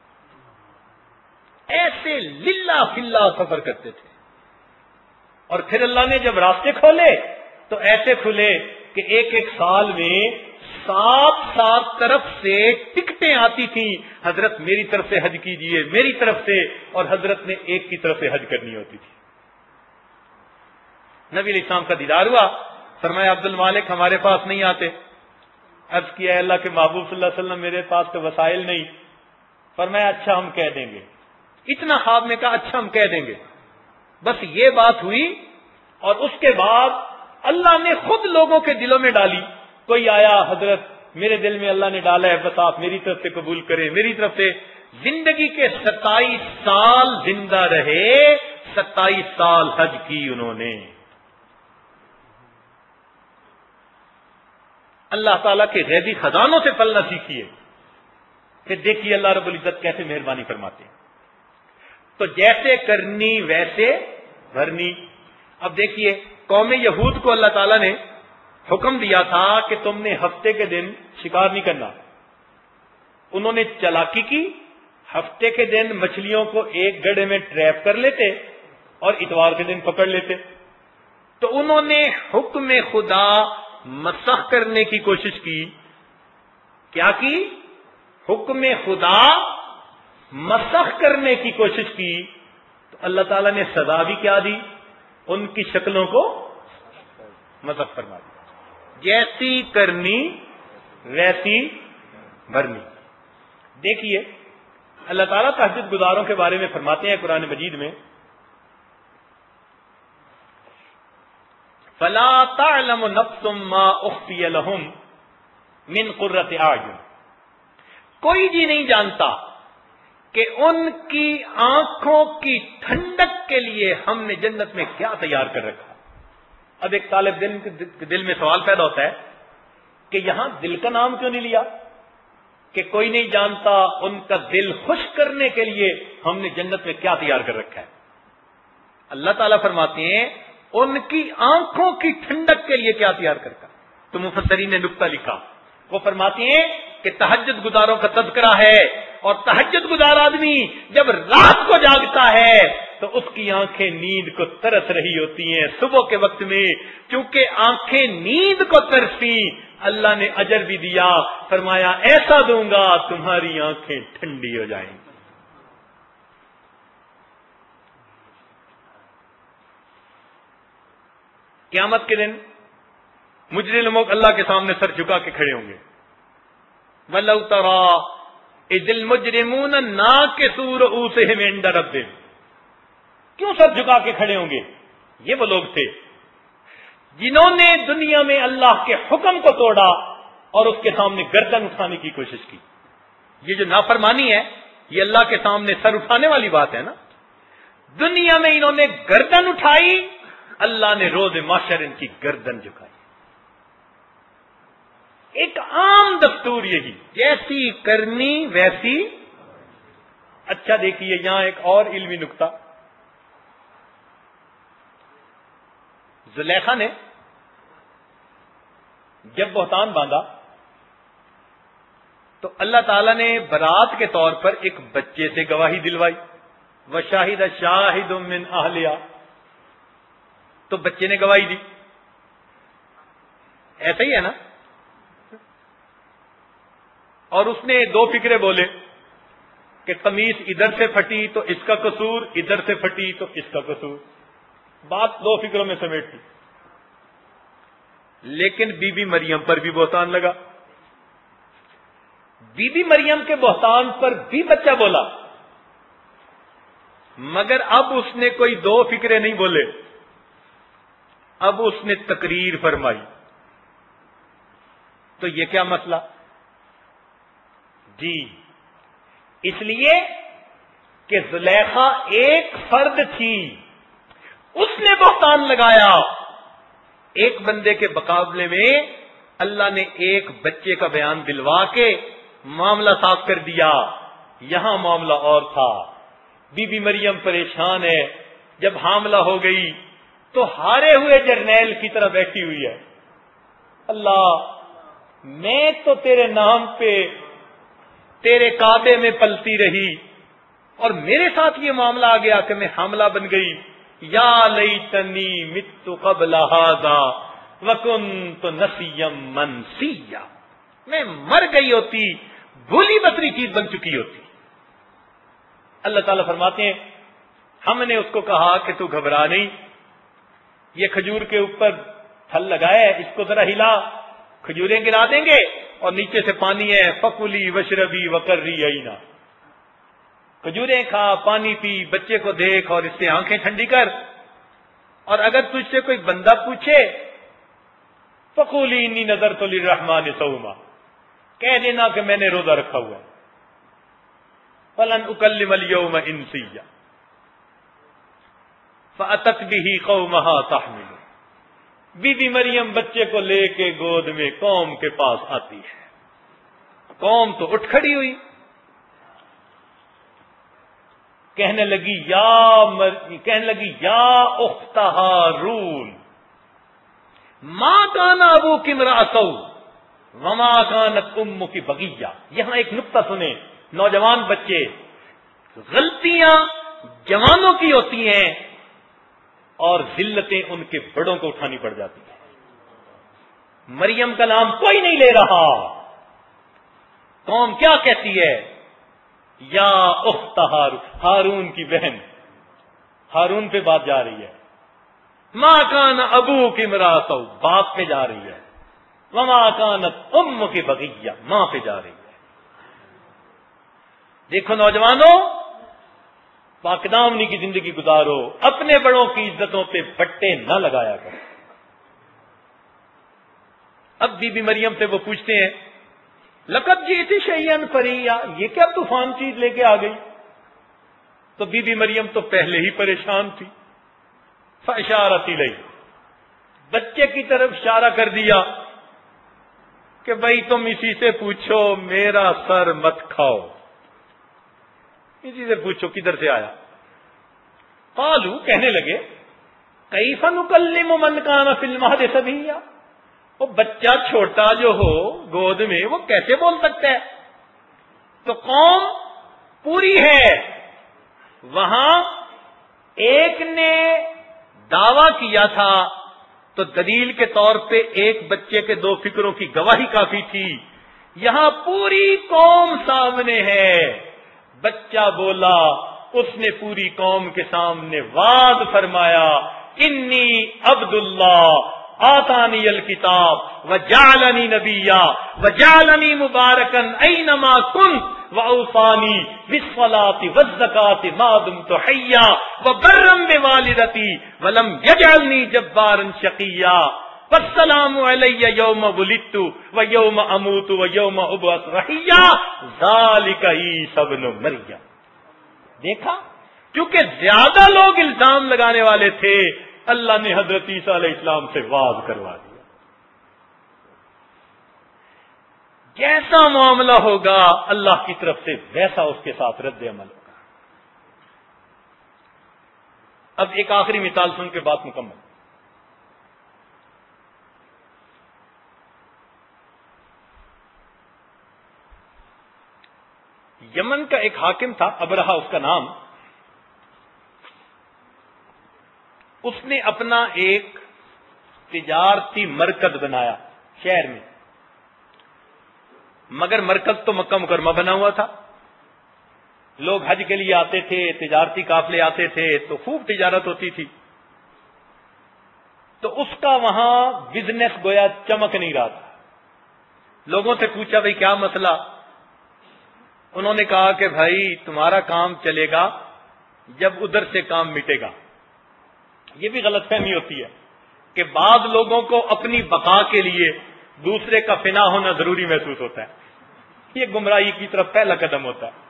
ایسے للہ فلہ سفر کرتے تھے. اور پھر اللہ نے جب راستے کھولے تو ایسے کھلے کہ ایک ایک سال میں سات سات طرف سے ٹکٹیں آتی تھیں، حضرت میری طرف سے حج کیجئے، میری طرف سے، اور حضرت نے ایک کی طرف سے حج کرنی ہوتی تھی. نبی علیہ السلام کا دیدار ہوا. فرمایا عبد المالک ہمارے پاس نہیں آتے. عرض کیا اللہ کے محبوب صلی اللہ علیہ وسلم میرے پاس تو وسائل نہیں. فرمایا اچھا ہم کہہ دیں گے. اتنا خواب میں کہا اچھا ہم کہہ دیں گے. بس یہ بات ہوئی اور اس کے بعد اللہ نے خود لوگوں کے دلوں میں ڈالی. کوئی آیا، حضرت میرے دل میں اللہ نے ڈالا ہے، بس آپ میری طرف سے قبول کریں، میری طرف سے. زندگی کے ستائیس سال زندہ رہے، ستائیس سال حج کی انہوں نے. اللہ تعالیٰ کے غیبی خزانوں سے پلنا سیکھیے. پھر دیکھیے اللہ رب العزت کیسے مہربانی فرماتے ہیں. تو جیسے کرنی ویسے بھرنی. اب دیکھیے قوم یہود کو اللہ تعالیٰ نے حکم دیا تھا کہ تم نے ہفتے کے دن شکار نہیں کرنا. انہوں نے چالاکی کی، ہفتے کے دن مچھلیوں کو ایک گڑھے میں ٹریپ کر لیتے اور اتوار کے دن پکڑ لیتے. تو انہوں نے حکم خدا مسخ کرنے کی کوشش کی. کیا کی؟ حکم خدا مسخ کرنے کی کوشش کی. تو اللہ تعالیٰ نے سزا بھی کیا دی؟ ان کی شکلوں کو مسخ فرما دی. جیسی کرنی ویسی بھرنی. دیکھیے اللہ تعالیٰ تہجد گزاروں کے بارے میں فرماتے ہیں قرآن مجید میں، فَلَا تَعْلَمُ نَفْسٌ مَّا أُخْفِيَ لَهُم مِّن قُرَّةِ أَعْيُنٍ. کوئی جی نہیں جانتا کہ ان کی آنکھوں کی ٹھنڈک کے لیے ہم نے جنت میں کیا تیار کر رکھا. اب ایک طالب دل کے دل میں سوال پیدا ہوتا ہے کہ یہاں دل کا نام کیوں نہیں لیا؟ کہ کوئی نہیں جانتا ان کا دل خوش کرنے کے لیے ہم نے جنت میں کیا تیار کر رکھا ہے. اللہ تعالیٰ فرماتے ہیں ان کی آنکھوں کی ٹھنڈک کے لیے کیا تیار کرتا. تو مفسرین نے نکتہ لکھا، وہ فرماتے ہیں کہ تہجد گزاروں کا تذکرہ ہے، اور تہجد گزار آدمی جب رات کو جاگتا ہے تو اس کی آنکھیں نیند کو ترس رہی ہوتی ہیں صبح کے وقت میں. چونکہ آنکھیں نیند کو ترسی اللہ نے اجر بھی دیا, فرمایا ایسا دوں گا تمہاری آنکھیں ٹھنڈی ہو جائیں گی. قیامت کے دن مجرم لوگ اللہ کے سامنے سر جھکا کے کھڑے ہوں گے. وَلَوْ تَرَىٰ اِذِ الْمُجْرِمُونَ نَاكِسُو رُءُوسِهِمْ عِندَ رَبِّهِمْ. کیوں سر جھکا کے کھڑے ہوں گے؟ یہ وہ لوگ تھے جنہوں نے دنیا میں اللہ کے حکم کو توڑا اور اس کے سامنے گردن اٹھانے کی کوشش کی. یہ جو نافرمانی ہے یہ اللہ کے سامنے سر اٹھانے والی بات ہے نا. دنیا میں انہوں نے گردن اٹھائی, اللہ نے روز محشر ان کی گردن جھکائی. ایک عام دستور یہی, جیسی کرنی ویسی. اچھا دیکھیے یہاں ایک اور علمی نکتہ. زلیخا نے جب بہتان باندھا تو اللہ تعالی نے برات کے طور پر ایک بچے سے گواہی دلوائی. وشاہد شاہد من اہلہا, تو بچے نے گواہی دی. ایسا ہی ہے نا. اور اس نے دو فکرے بولے کہ قمیص ادھر سے پھٹی تو اس کا قصور, ادھر سے پھٹی تو اس کا قصور. بات دو فکروں میں سمیٹ دی. لیکن بی بی مریم پر بھی بہتان لگا. بی بی مریم کے بہتان پر بھی بچہ بولا, مگر اب اس نے کوئی دو فکرے نہیں بولے, اب اس نے تقریر فرمائی. تو یہ کیا مسئلہ؟ جی اس لیے کہ زلیخا ایک فرد تھی, اس نے بہتان لگایا. ایک بندے کے مقابلے میں اللہ نے ایک بچے کا بیان دلوا کے معاملہ صاف کر دیا. یہاں معاملہ اور تھا. بی بی مریم پریشان ہے, جب حاملہ ہو گئی تو ہارے ہوئے جرنیل کی طرح بیٹھی ہوئی ہے. اللہ میں تو تیرے نام پہ تیرے کعبے میں پلتی رہی اور میرے ساتھ یہ معاملہ آ گیا کہ میں حاملہ بن گئی. یا لیتنی مت قبل ھذا وکنت نسیا منسیا, میں مر گئی ہوتی, بھولی بسری چیز بن چکی ہوتی. اللہ تعالیٰ فرماتے ہیں ہم نے اس کو کہا کہ تو گھبرا نہیں, یہ کھجور کے اوپر پھل لگایا ہے, اس کو ذرا ہلا, کھجوریں گرا دیں گے اور نیچے سے پانی ہے. فکلی وشربی وقرری عینا, کھجوریں کھا, پانی پی, بچے کو دیکھ اور اس سے آنکھیں ٹھنڈی کر. اور اگر تجھ سے کوئی بندہ پوچھے فقولی انی نذرت للرحمن صوما, کہہ دینا کہ میں نے روزہ رکھا ہوا ہے. فلن اکلم اليوم انسیا فاتت به قومها تحمل. بی بی مریم بچے کو لے کے گود میں قوم کے پاس آتی ہے. قوم تو اٹھ کھڑی ہوئی, کہنے لگی یا مر... کہنے لگی یا اخت ہارون ما کان ابوک امرأ سوء وما کانت امک بغیہ. یہاں ایک نقطہ سنیں, نوجوان بچے, غلطیاں جوانوں کی ہوتی ہیں اور ذلتیں ان کے بڑوں کو اٹھانی پڑ جاتی ہیں. مریم کا نام کوئی نہیں لے رہا. قوم کیا کہتی ہے؟ یا اخت ہارون, ہارون کی بہن. ہارون پہ بات جا رہی ہے. ما کان ابوک امرأ سوء, باپ پہ جا رہی ہے. وما کانت امک بغیہ, ماں پہ جا رہی ہے. دیکھو نوجوانوں, پاکدامنی کی زندگی گزارو, اپنے بڑوں کی عزتوں پہ بٹے نہ لگایا کرو. اب بی بی مریم سے وہ پوچھتے ہیں لقد جئت شیئا فریا, یہ کیا طوفان چیز لے کے آ گئی؟ تو بی بی مریم تو پہلے ہی پریشان تھی. فاشارت الیہ, بچے کی طرف اشارہ کر دیا کہ بھائی تم اسی سے پوچھو, میرا سر مت کھاؤ, اسی سے پوچھو کدھر سے آیا. قالو, کہنے لگے کیف نکلم من کان فی المہد صبیا, وہ بچہ چھوٹا جو ہو گود میں وہ کیسے بول سکتا ہے؟ تو قوم پوری ہے, وہاں ایک نے دعویٰ کیا تھا تو دلیل کے طور پہ ایک بچے کے دو فکروں کی گواہی کافی تھی. یہاں پوری قوم سامنے ہے. بچہ بولا, اس نے پوری قوم کے سامنے واض فرمایا, انی عبد اللہ آتانی الکتاب وجعلنی نبیا وجعلنی مبارکا اینما کنت واوصانی بالصلاۃ والزکاۃ ما دمت حیا وبرا بوالدتی ولم یجعلنی جبارا شقیا والسلام علی یوم ولدت ویوم اموت ویوم ابعث حیا ذالک عیسی ابن مریم. دیکھا, کیونکہ زیادہ لوگ الزام لگانے والے تھے, اللہ نے حضرت عیسیٰ علیہ السلام سے واز کروا دیا. جیسا معاملہ ہوگا اللہ کی طرف سے ویسا اس کے ساتھ رد عمل ہوگا. اب ایک آخری مثال سن کے بات مکمل. یمن کا ایک حاکم تھا, ابرہا اس کا نام. اس نے اپنا ایک تجارتی مرکز بنایا شہر میں, مگر مرکز تو مکہ مکرمہ بنا ہوا تھا. لوگ حج کے لیے آتے تھے, تجارتی قافلے آتے تھے, تو خوب تجارت ہوتی تھی. تو اس کا وہاں بزنس گویا چمک نہیں رہا تھا. لوگوں سے پوچھا بھائی کیا مسئلہ؟ انہوں نے کہا کہ بھائی تمہارا کام چلے گا جب ادھر سے کام مٹے گا. یہ بھی غلط فہمی ہوتی ہے کہ بعض لوگوں کو اپنی بقا کے لیے دوسرے کا فنا ہونا ضروری محسوس ہوتا ہے. یہ گمراہی کی طرف پہلا قدم ہوتا ہے.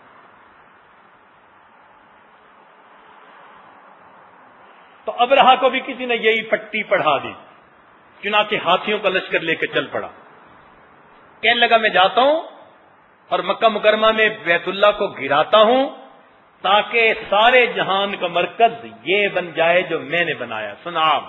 تو ابرہا کو بھی کسی نے یہی پٹی پڑھا دی, چنانچہ ہاتھیوں کا لشکر لے کے چل پڑا. کہنے لگا میں جاتا ہوں اور مکہ مکرمہ میں بیت اللہ کو گراتا ہوں تاکہ سارے جہان کا مرکز یہ بن جائے جو میں نے بنایا. سنا آپ.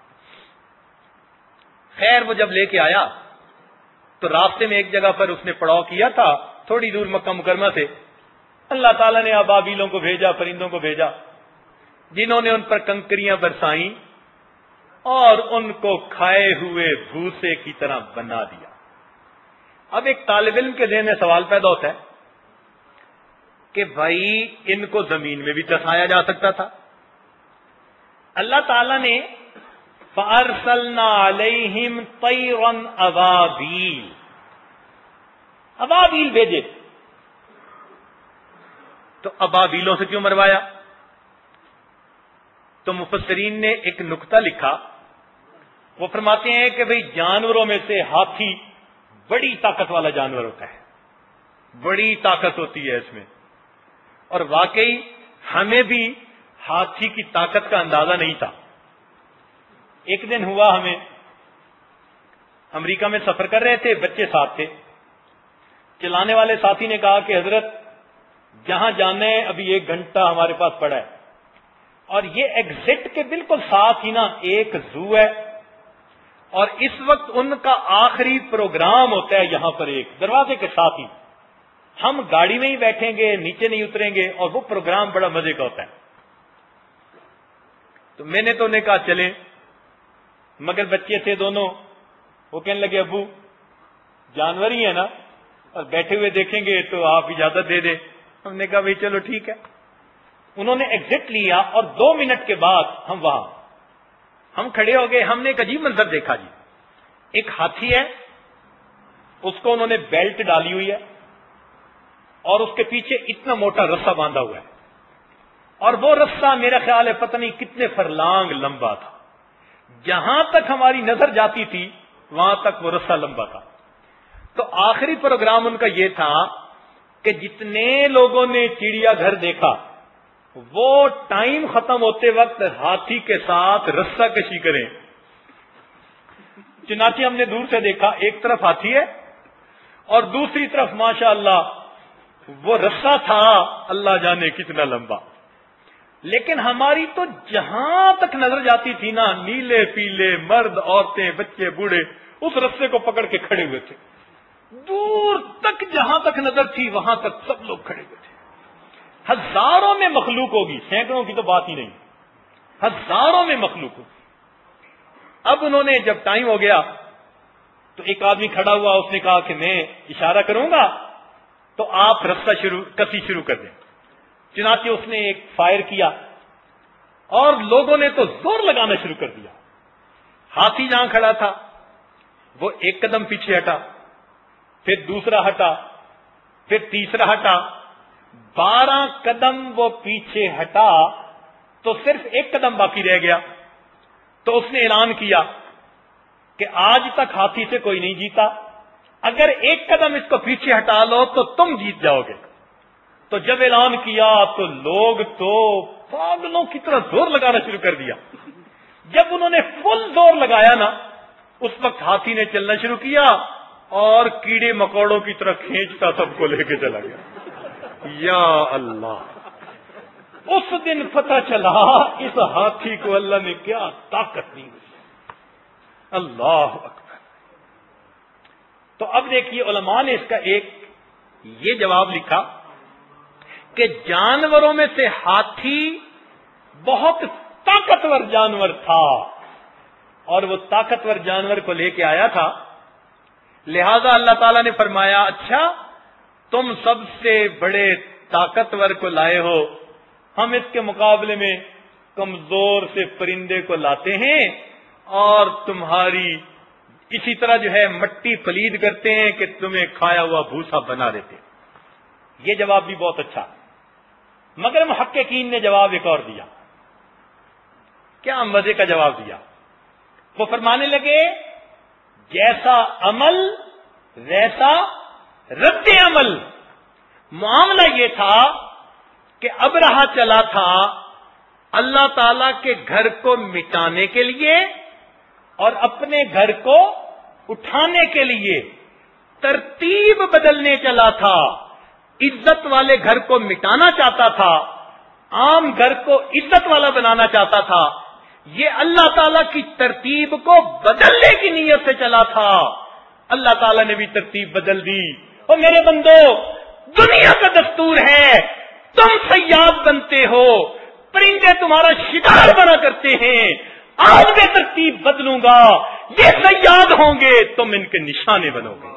خیر وہ جب لے کے آیا تو راستے میں ایک جگہ پر اس نے پڑاؤ کیا تھا, تھوڑی دور مکہ مکرمہ سے. اللہ تعالیٰ نے ابابیلوں کو بھیجا, پرندوں کو بھیجا, جنہوں نے ان پر کنکریاں برسائیں اور ان کو کھائے ہوئے بھوسے کی طرح بنا دیا. اب ایک طالب علم کے ذہن میں سوال پیدا ہوتا ہے کہ بھائی ان کو زمین میں بھی دسایا جا سکتا تھا. اللہ تعالیٰ نے فَأَرْسَلْنَا عَلَيْهِمْ طَيْرًا أَبَابِيلَ, ابابیل بھیجے. تو ابابیلوں سے کیوں مروایا؟ تو مفسرین نے ایک نقطہ لکھا. وہ فرماتے ہیں کہ بھئی جانوروں میں سے ہاتھی بڑی طاقت والا جانور ہوتا ہے, بڑی طاقت ہوتی ہے اس میں. اور واقعی ہمیں بھی ہاتھی کی طاقت کا اندازہ نہیں تھا. ایک دن ہوا, ہمیں امریکہ میں سفر کر رہے تھے, بچے ساتھ تھے. چلانے والے ساتھی نے کہا کہ حضرت جہاں جانا ہے ابھی ایک گھنٹہ ہمارے پاس پڑا ہے, اور یہ ایگزٹ کے بالکل ساتھ ہی نا ایک زو ہے, اور اس وقت ان کا آخری پروگرام ہوتا ہے یہاں پر ایک دروازے کے ساتھ ہی. ہم گاڑی میں ہی بیٹھیں گے, نیچے نہیں اتریں گے, اور وہ پروگرام بڑا مزے کا ہوتا ہے. تو میں نے تو انہیں کہا چلیں, مگر بچے تھے دونوں. وہ کہنے لگے ابو جانور ہی ہے نا, اور بیٹھے ہوئے دیکھیں گے تو آپ اجازت دے دیں. ہم نے کہا بھائی چلو ٹھیک ہے. انہوں نے ایگزٹ لیا اور دو منٹ کے بعد ہم وہاں ہم کھڑے ہو گئے. ہم نے ایک عجیب منظر دیکھا جی. ایک ہاتھی ہے, اس کو انہوں نے بیلٹ ڈالی ہوئی ہے, اور اس کے پیچھے اتنا موٹا رسا باندھا ہوا ہے, اور وہ رسا میرا خیال ہے پتہ نہیں کتنے فرلانگ لمبا تھا. جہاں تک ہماری نظر جاتی تھی وہاں تک وہ رسا لمبا تھا. تو آخری پروگرام ان کا یہ تھا کہ جتنے لوگوں نے چڑیا گھر دیکھا وہ ٹائم ختم ہوتے وقت ہاتھی کے ساتھ رسا کشی کریں. چنانچہ ہم نے دور سے دیکھا, ایک طرف ہاتھی ہے اور دوسری طرف ماشاء اللہ وہ رسا تھا, اللہ جانے کتنا لمبا. لیکن ہماری تو جہاں تک نظر جاتی تھی نا, نیلے پیلے مرد, عورتیں, بچے, بوڑھے اس رسے کو پکڑ کے کھڑے ہوئے تھے. دور تک جہاں تک نظر تھی وہاں تک سب لوگ کھڑے ہوئے تھے. ہزاروں میں مخلوق ہوگی, سینکڑوں کی تو بات ہی نہیں. ہزاروں میں مخلوق ہوتی. اب انہوں نے جب ٹائم ہو گیا تو ایک آدمی کھڑا ہوا, اس نے کہا کہ میں اشارہ کروں گا تو آپ رستہ شروع کسی شروع کر دیں. چنانچہ اس نے ایک فائر کیا اور لوگوں نے تو زور لگانا شروع کر دیا. ہاتھی جہاں کھڑا تھا وہ ایک قدم پیچھے ہٹا, پھر دوسرا ہٹا, پھر تیسرا ہٹا, بارہ قدم وہ پیچھے ہٹا تو صرف ایک قدم باقی رہ گیا. تو اس نے اعلان کیا کہ آج تک ہاتھی سے کوئی نہیں جیتا, اگر ایک قدم اس کو پیچھے ہٹا لو تو تم جیت جاؤ گے. تو جب اعلان کیا تو لوگ تو پاگلوں کی طرح زور لگانا شروع کر دیا. جب انہوں نے فل زور لگایا نا, اس وقت ہاتھی نے چلنا شروع کیا اور کیڑے مکوڑوں کی طرح کھینچتا سب کو لے کے چلا گیا. یا اللہ, اس دن پتہ چلا اس ہاتھی کو اللہ نے کیا طاقت دی. اللہ اکبر. تو اب دیکھیے علماء نے اس کا ایک یہ جواب لکھا کہ جانوروں میں سے ہاتھی بہت طاقتور جانور تھا اور وہ طاقتور جانور کو لے کے آیا تھا, لہذا اللہ تعالیٰ نے فرمایا اچھا تم سب سے بڑے طاقتور کو لائے ہو, ہم اس کے مقابلے میں کمزور سے پرندے کو لاتے ہیں اور تمہاری اسی طرح جو ہے مٹی پلید کرتے ہیں کہ تمہیں کھایا ہوا بھوسا بنا دیتے. یہ جواب بھی بہت اچھا, مگر محققین نے جواب ایک اور دیا. کیا مزے کا جواب دیا. وہ فرمانے لگے جیسا عمل ویسا رد عمل. معاملہ یہ تھا کہ ابرہہ چلا تھا اللہ تعالی کے گھر کو مٹانے کے لیے اور اپنے گھر کو اٹھانے کے لیے ترتیب بدلنے چلا تھا. عزت والے گھر کو مٹانا چاہتا تھا, عام گھر کو عزت والا بنانا چاہتا تھا. یہ اللہ تعالیٰ کی ترتیب کو بدلنے کی نیت سے چلا تھا. اللہ تعالیٰ نے بھی ترتیب بدل دی. اور میرے بندو, دنیا کا دستور ہے تم صیاد بنتے ہو, پرندے تمہارا شکار بنا کرتے ہیں. آج میں ترتیب بدلوں گا, یہ صیاد ہوں گے, تم ان کے نشانے بنو گے.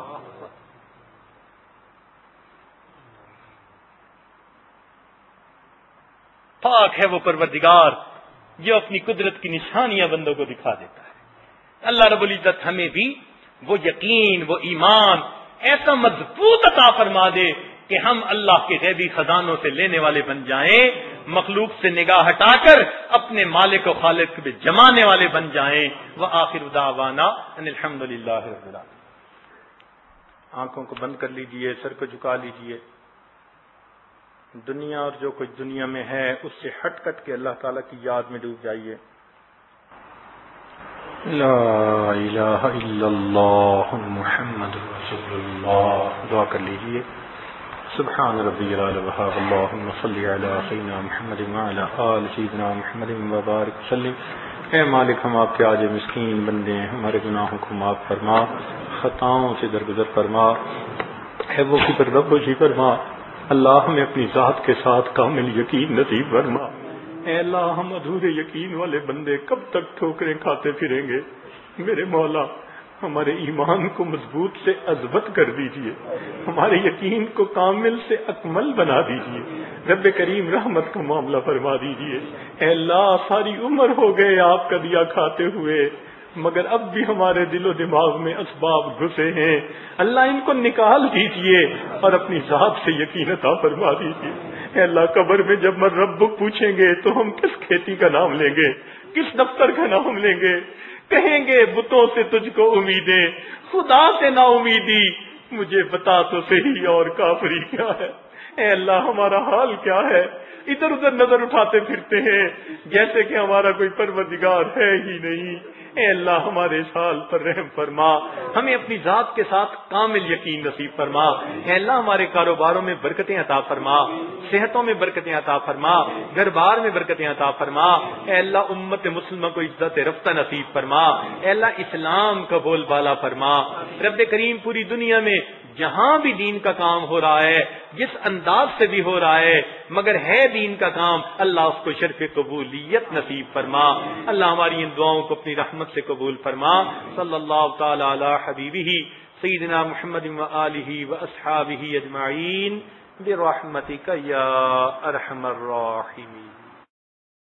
پاک ہے وہ پروردگار جو اپنی قدرت کی نشانیاں بندوں کو دکھا دیتا ہے. اللہ رب العزت ہمیں بھی وہ یقین, وہ ایمان ایسا مضبوط عطا فرما دے کہ ہم اللہ کے غیبی خزانوں سے لینے والے بن جائیں, مخلوق سے نگاہ ہٹا کر اپنے مالک و خالق پہ جمانے والے بن جائیں. وآخر دعوانا ان الحمد للہ رب العالمین. آنکھوں کو بند کر لیجئے, سر کو جھکا لیجئے. دنیا اور جو کچھ دنیا میں ہے اس سے ہٹ کٹ کے اللہ تعالیٰ کی یاد میں ڈوب جائیے. لا الہ الا اللہ محمد رسول اللہ. دعا کر لیجئے. سبحان ربی العلی وحاب اللہم صلی علی سیدنا محمد وعلی آل سیدنا محمد وبارک وسلم. اے مالک, ہم آپ کے عاجز مسکین بندے ہیں, ہمارے گناہوں کو معاف فرما, خطاؤں سے درگزر فرما. اے وہ فکر رب وجی فرما. اللہ ہمیں اپنی ذات کے ساتھ کامل یقین نصیب فرما. اے اللہ, ہم ادھورے یقین والے بندے کب تک ٹھوکریں کھاتے پھریں گے. میرے مولا, ہمارے ایمان کو مضبوط سے اضبط کر دیجئے, ہمارے یقین کو کامل سے اکمل بنا دیجئے. رب کریم رحمت کا معاملہ فرما دیجئے. اے اللہ, ساری عمر ہو گئے آپ کا دیا کھاتے ہوئے, مگر اب بھی ہمارے دل و دماغ میں اسباب گھسے ہیں. اللہ, ان کو نکال دیجئے اور اپنی ذات سے یقین عطا فرما دیجئے. اے اللہ, قبر میں جب مر رب پوچھیں گے تو ہم کس کھیتی کا نام لیں گے, کس دفتر کا نام لیں گے؟ کہیں گے بتوں سے تجھ کو امیدیں, خدا سے نا امیدی, مجھے بتا تو صحیح اور کافری کیا ہے. اے اللہ, ہمارا حال کیا ہے؟ ادھر ادھر نظر اٹھاتے پھرتے ہیں جیسے کہ ہمارا کوئی پروردگار ہے ہی نہیں. اے اللہ, ہمارے اس حال پر رحم فرما, ہمیں اپنی ذات کے ساتھ کامل یقین نصیب فرما. اے اللہ, ہمارے کاروباروں میں برکتیں عطا فرما, صحتوں میں برکتیں عطا فرما, گھر بار میں برکتیں عطا فرما. اے اللہ, امت مسلمہ کو عزت رفتہ نصیب فرما. اے اللہ, اسلام کا بول بالا فرما. رب کریم, پوری دنیا میں جہاں بھی دین کا کام ہو رہا ہے، جس انداز سے بھی ہو رہا ہے، مگر ہے دین کا کام، اللہ اس کو شرف قبولیت نصیب فرما۔ اللہ ہماری ان دعاؤں کو اپنی رحمت سے قبول فرما۔ صلی اللہ تعالی علی حبیبہ سیدنا محمد و آلہ و اصحابہ اجمعین برحمتک یا ارحم الراحمین۔